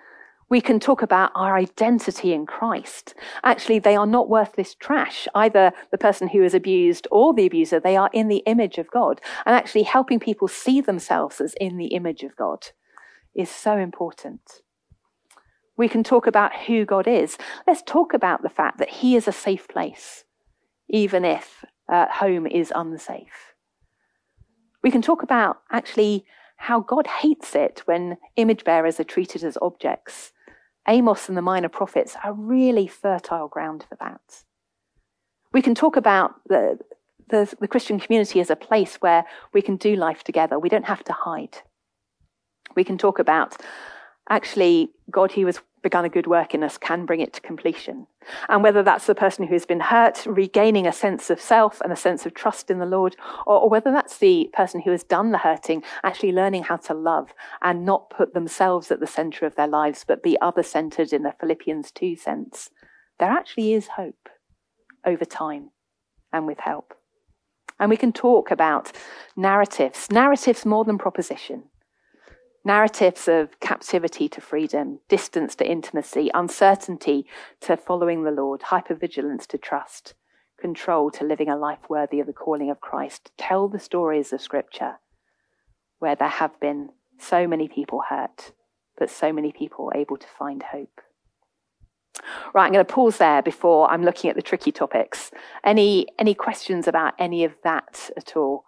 We can talk about our identity in Christ. Actually, they are not worthless trash. Either the person who is abused or the abuser, they are in the image of God. And actually helping people see themselves as in the image of God is so important. We can talk about who God is. Let's talk about the fact that he is a safe place, even if home is unsafe. We can talk about actually how God hates it when image bearers are treated as objects. Amos and the minor prophets are really fertile ground for that. We can talk about the Christian community as a place where we can do life together. We don't have to hide. We can talk about actually God who has begun a good work in us can bring it to completion. And whether that's the person who has been hurt, regaining a sense of self and a sense of trust in the Lord, or whether that's the person who has done the hurting, actually learning how to love and not put themselves at the centre of their lives, but be other-centred in the Philippians 2 sense, there actually is hope over time and with help. And we can talk about narratives more than proposition. Narratives of captivity to freedom, distance to intimacy, uncertainty to following the Lord, hypervigilance to trust, control to living a life worthy of the calling of Christ. Tell the stories of Scripture where there have been so many people hurt, but so many people able to find hope. Right, I'm going to pause there before I'm looking at the tricky topics. Any questions about any of that at all?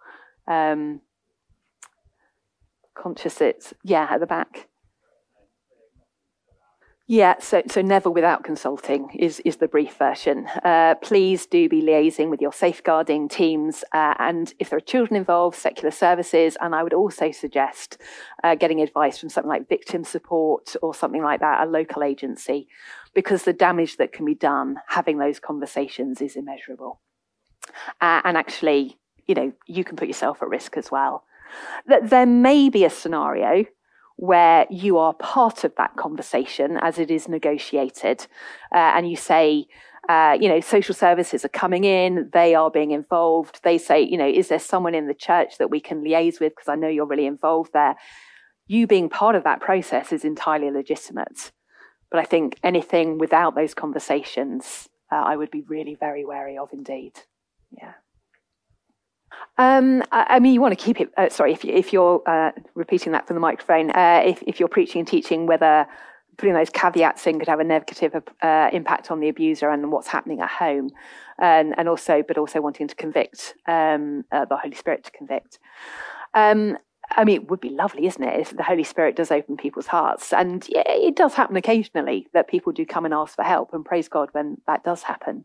Conscious it's, at the back. Yeah, so never without consulting is the brief version. Please do be liaising with your safeguarding teams, and if there are children involved, secular services, and I would also suggest getting advice from something like victim support or something like that, a local agency, because the damage that can be done having those conversations is immeasurable. And actually, you can put yourself at risk as well. That there may be a scenario where you are part of that conversation as it is negotiated, and you say, social services are coming in, they are being involved. They say, is there someone in the church that we can liaise with? Because I know you're really involved there. You being part of that process is entirely legitimate. But I think anything without those conversations, I would be really very wary of indeed. Yeah. You want to keep it, if you're repeating that from the microphone, if you're preaching and teaching, whether putting those caveats in could have a negative impact on the abuser and what's happening at home, but also wanting to convict, the Holy Spirit to convict. It would be lovely, isn't it, if the Holy Spirit does open people's hearts. And yeah, it does happen occasionally that people do come and ask for help, and praise God when that does happen.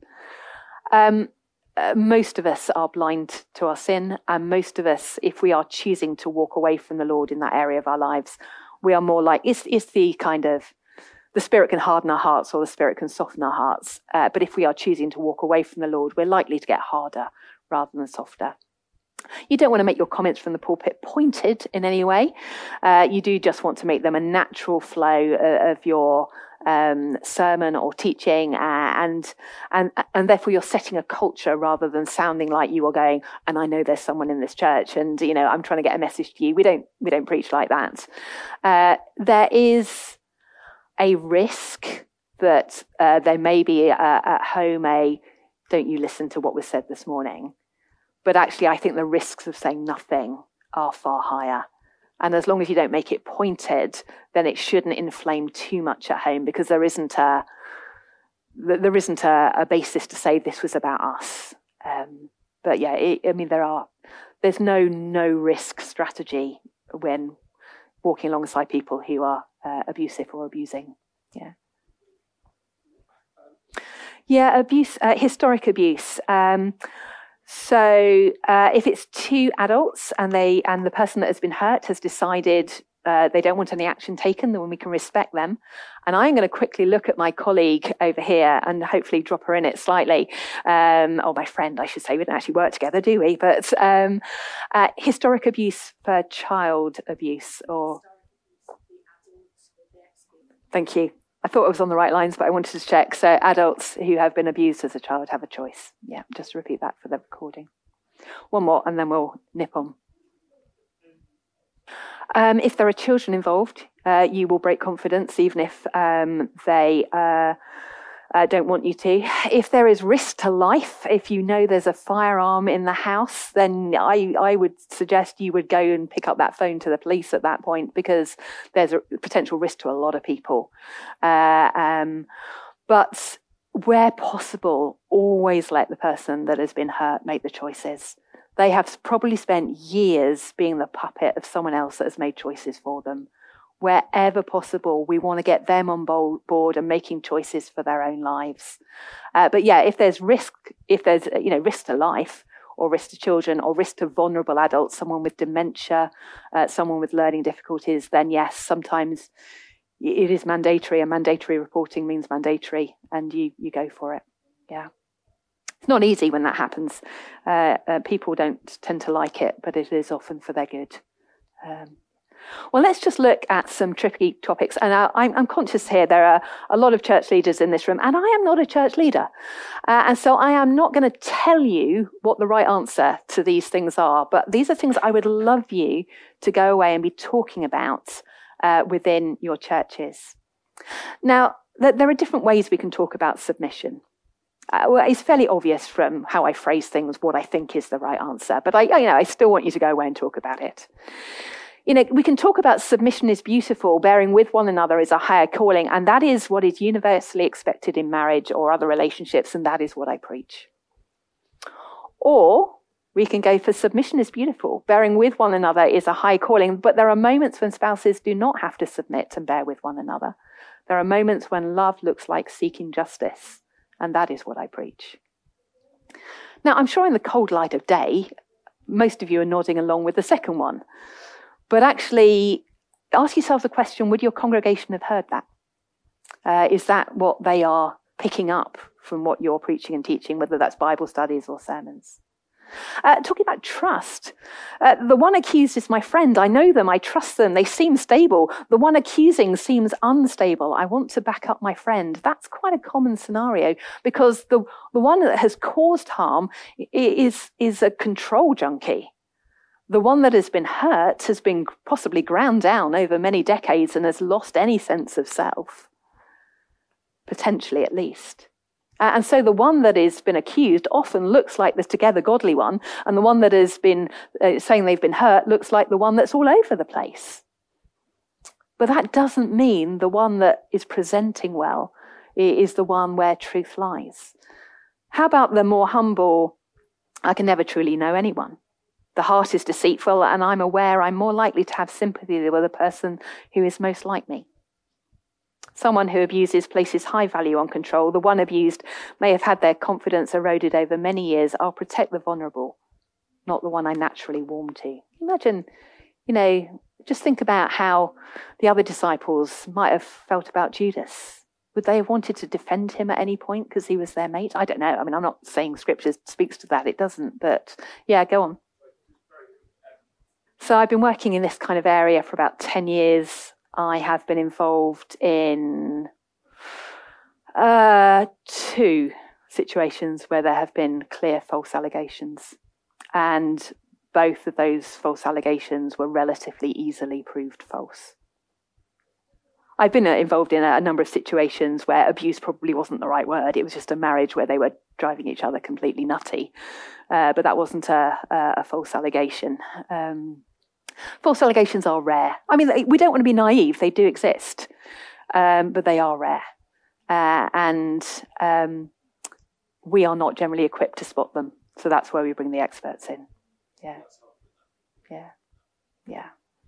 Most of us are blind to our sin, and most of us, if we are choosing to walk away from the Lord in that area of our lives, we are more like, it's the kind of, the Spirit can harden our hearts or the Spirit can soften our hearts. But if we are choosing to walk away from the Lord, we're likely to get harder rather than softer. You don't want to make your comments from the pulpit pointed in any way. You do just want to make them a natural flow of your sermon or teaching, and therefore you're setting a culture rather than sounding like you are going, and I know there's someone in this church, and I'm trying to get a message to you. We don't preach like that. There is a risk that there may be at home don't you listen to what was said this morning. But actually, I think the risks of saying nothing are far higher. And as long as you don't make it pointed, then it shouldn't inflame too much at home, because there isn't a basis to say this was about us. But yeah, there's no risk strategy when walking alongside people who are abusive or abusing. Yeah. Yeah, abuse, historic abuse. So if it's two adults and the person that has been hurt has decided they don't want any action taken, then we can respect them. And I'm going to quickly look at my colleague over here and hopefully drop her in it slightly. Or my friend, I should say. We don't actually work together, do we? But historic abuse for child abuse or... Thank you. I thought I was on the right lines, but I wanted to check. So adults who have been abused as a child have a choice. Yeah, just to repeat that for the recording. One more, and then we'll nip on. If there are children involved, you will break confidence even if they don't want you to. If there is risk to life, if you know there's a firearm in the house, then I would suggest you would go and pick up that phone to the police at that point, because there's a potential risk to a lot of people. But where possible, always let the person that has been hurt make the choices. They have probably spent years being the puppet of someone else that has made choices for them. Wherever possible, we want to get them on board and making choices for their own lives. But yeah, if there's risk, risk to life, or risk to children, or risk to vulnerable adults, someone with dementia, someone with learning difficulties, then yes, sometimes it is mandatory, and mandatory reporting means mandatory, and you go for it. Yeah. It's not easy when that happens. People don't tend to like it, but it is often for their good. Well, let's just look at some tricky topics. And I'm conscious here, there are a lot of church leaders in this room, and I am not a church leader. And so I am not going to tell you what the right answer to these things are, but these are things I would love you to go away and be talking about within your churches. Now, there are different ways we can talk about submission. Well, it's fairly obvious from how I phrase things what I think is the right answer, but I still want you to go away and talk about it. We can talk about submission is beautiful, bearing with one another is a higher calling, and that is what is universally expected in marriage or other relationships, and that is what I preach. Or we can go for submission is beautiful, bearing with one another is a high calling, but there are moments when spouses do not have to submit and bear with one another. There are moments when love looks like seeking justice, and that is what I preach. Now, I'm sure in the cold light of day, most of you are nodding along with the second one. But actually, ask yourself the question, would your congregation have heard that? Is that what they are picking up from what you're preaching and teaching, whether that's Bible studies or sermons? Talking about trust, the one accused is my friend. I know them, I trust them, they seem stable. The one accusing seems unstable. I want to back up my friend. That's quite a common scenario, because the one that has caused harm is a control junkie. The one that has been hurt has been possibly ground down over many decades and has lost any sense of self, potentially at least. And so the one that has been accused often looks like the together godly one, and the one that has been saying they've been hurt looks like the one that's all over the place. But that doesn't mean the one that is presenting well is the one where truth lies. How about the more humble, I can never truly know anyone? The heart is deceitful, and I'm aware I'm more likely to have sympathy with the person who is most like me. Someone who abuses places high value on control. The one abused may have had their confidence eroded over many years. I'll protect the vulnerable, not the one I naturally warm to. Imagine, just think about how the other disciples might have felt about Judas. Would they have wanted to defend him at any point because he was their mate? I don't know. I mean, I'm not saying Scripture speaks to that. It doesn't. But yeah, go on. So I've been working in this kind of area for about 10 years. I have been involved in 2 situations where there have been clear false allegations. And both of those false allegations were relatively easily proved false. I've been involved in a number of situations where abuse probably wasn't the right word. It was just a marriage where they were driving each other completely nutty. But that wasn't a false allegation. False allegations are rare. I mean, we don't want to be naive. They do exist, but they are rare. And we are not generally equipped to spot them. So that's where we bring the experts in. Yeah.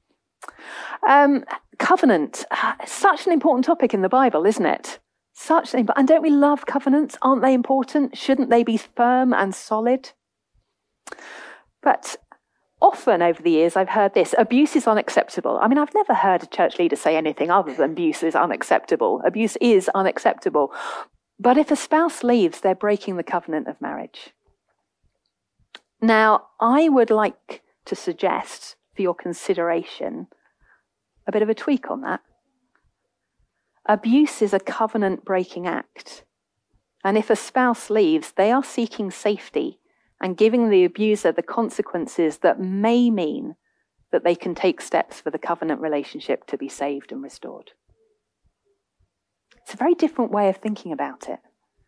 Covenant. Such an important topic in the Bible, isn't it? And don't we love covenants? Aren't they important? Shouldn't they be firm and solid? But often over the years, I've heard this: abuse is unacceptable. I mean, I've never heard a church leader say anything other than abuse is unacceptable. Abuse is unacceptable. But if a spouse leaves, they're breaking the covenant of marriage. Now, I would like to suggest for your consideration a bit of a tweak on that. Abuse is a covenant-breaking act. And if a spouse leaves, they are seeking safety and giving the abuser the consequences that may mean that they can take steps for the covenant relationship to be saved and restored. It's a very different way of thinking about it.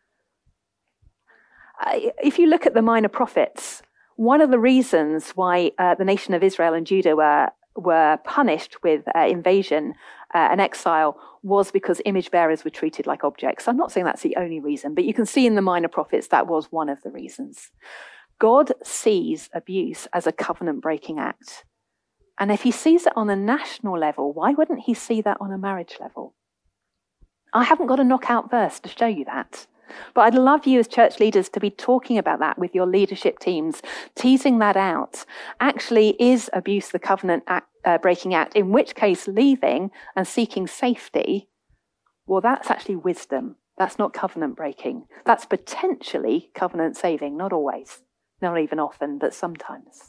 If you look at the minor prophets, one of the reasons why the nation of Israel and Judah were punished with invasion and exile was because image bearers were treated like objects. I'm not saying that's the only reason, but you can see in the minor prophets that was one of the reasons. God sees abuse as a covenant-breaking act. And if he sees it on a national level, why wouldn't he see that on a marriage level? I haven't got a knockout verse to show you that. But I'd love you as church leaders to be talking about that with your leadership teams, teasing that out. Actually, is abuse the covenant breaking act, in which case leaving and seeking safety, well, that's actually wisdom. That's not covenant breaking. That's potentially covenant saving, not always, not even often, but sometimes.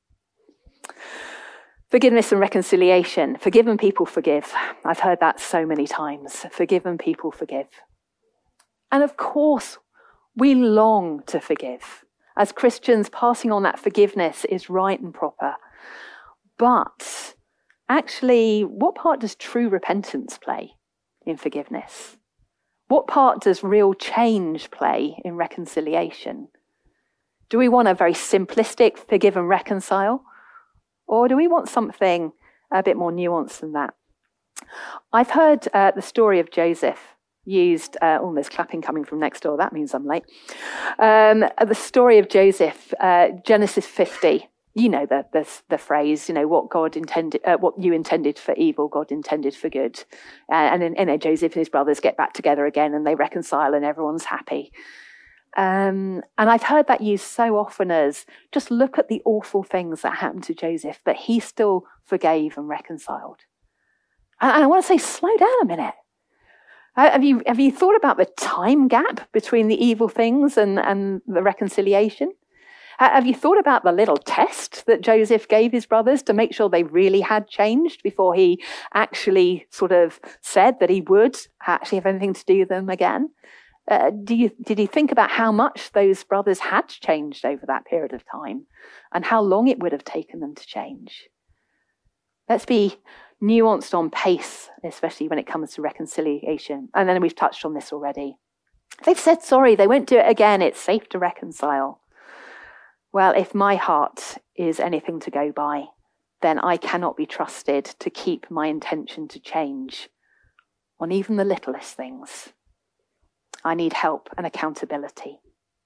Forgiveness and reconciliation. Forgiven people forgive. I've heard that so many times. Forgiven people forgive. And of course, we long to forgive. As Christians, passing on that forgiveness is right and proper. But actually, what part does true repentance play in forgiveness? What part does real change play in reconciliation? Do we want a very simplistic forgive and reconcile? Or do we want something a bit more nuanced than that? I've heard the story of Joseph used, there's clapping coming from next door, that means I'm late. The story of Joseph, Genesis 50, you know the phrase, what God intended, what you intended for evil, God intended for good. And then Joseph and his brothers get back together again and they reconcile and everyone's happy. And I've heard that used so often as, just look at the awful things that happened to Joseph, but he still forgave and reconciled. And I want to say, slow down a minute. Have you thought about the time gap between the evil things and the reconciliation? Have you thought about the little test that Joseph gave his brothers to make sure they really had changed before he actually sort of said that he would actually have anything to do with them again? Did you think about how much those brothers had changed over that period of time and how long it would have taken them to change? Let's be nuanced on pace, especially when it comes to reconciliation. And then we've touched on this already. They've said sorry, they won't do it again, it's safe to reconcile. Well, if my heart is anything to go by, then I cannot be trusted to keep my intention to change on even the littlest things. I need help and accountability.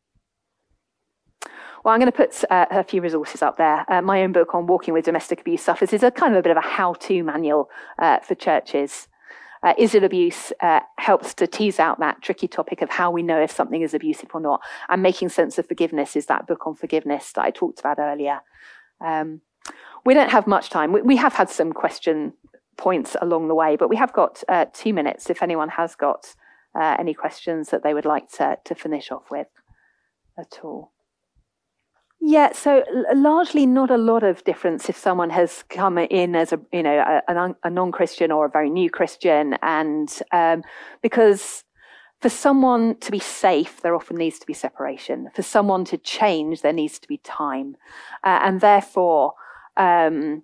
Well, I'm going to put a few resources up there. My own book on walking with domestic abuse sufferers is a kind of a bit of a how-to manual for churches. Is it abuse? Helps to tease out that tricky topic of how we know if something is abusive or not. And Making Sense of Forgiveness is that book on forgiveness that I talked about earlier. We don't have much time. We have had some question points along the way, but we have got 2 minutes if anyone has got any questions that they would like to finish off with at all. Yeah, so largely not a lot of difference if someone has come in as a non-Christian or a very new Christian, and because for someone to be safe, there often needs to be separation. For someone to change, there needs to be time, and therefore, you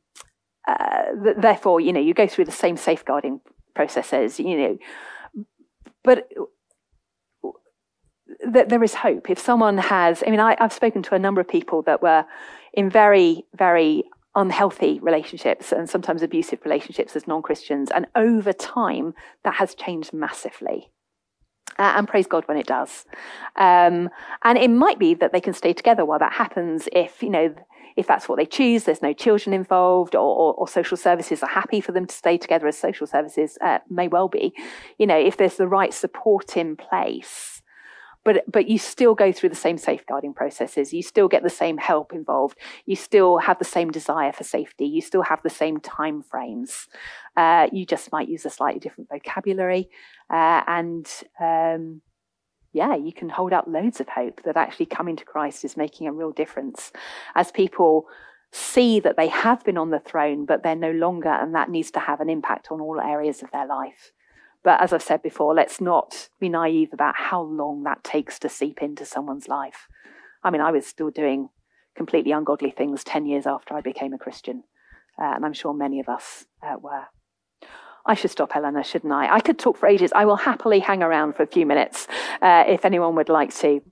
go through the same safeguarding processes, but there is hope. If someone has, I've spoken to a number of people that were in very, very unhealthy relationships and sometimes abusive relationships as non-Christians. And over time, that has changed massively. And praise God when it does. And it might be that they can stay together while that happens if that's what they choose, there's no children involved, or social services are happy for them to stay together, as social services may well be, if there's the right support in place. But you still go through the same safeguarding processes. You still get the same help involved. You still have the same desire for safety. You still have the same time frames. You just might use a slightly different vocabulary. You can hold out loads of hope that actually coming to Christ is making a real difference as people see that they have been on the throne, but they're no longer, and that needs to have an impact on all areas of their life. But as I've said before, let's not be naive about how long that takes to seep into someone's life. I was still doing completely ungodly things 10 years after I became a Christian. and I'm sure many of us were. I should stop, Eleanor, shouldn't I? I could talk for ages. I will happily hang around for a few minutes if anyone would like to.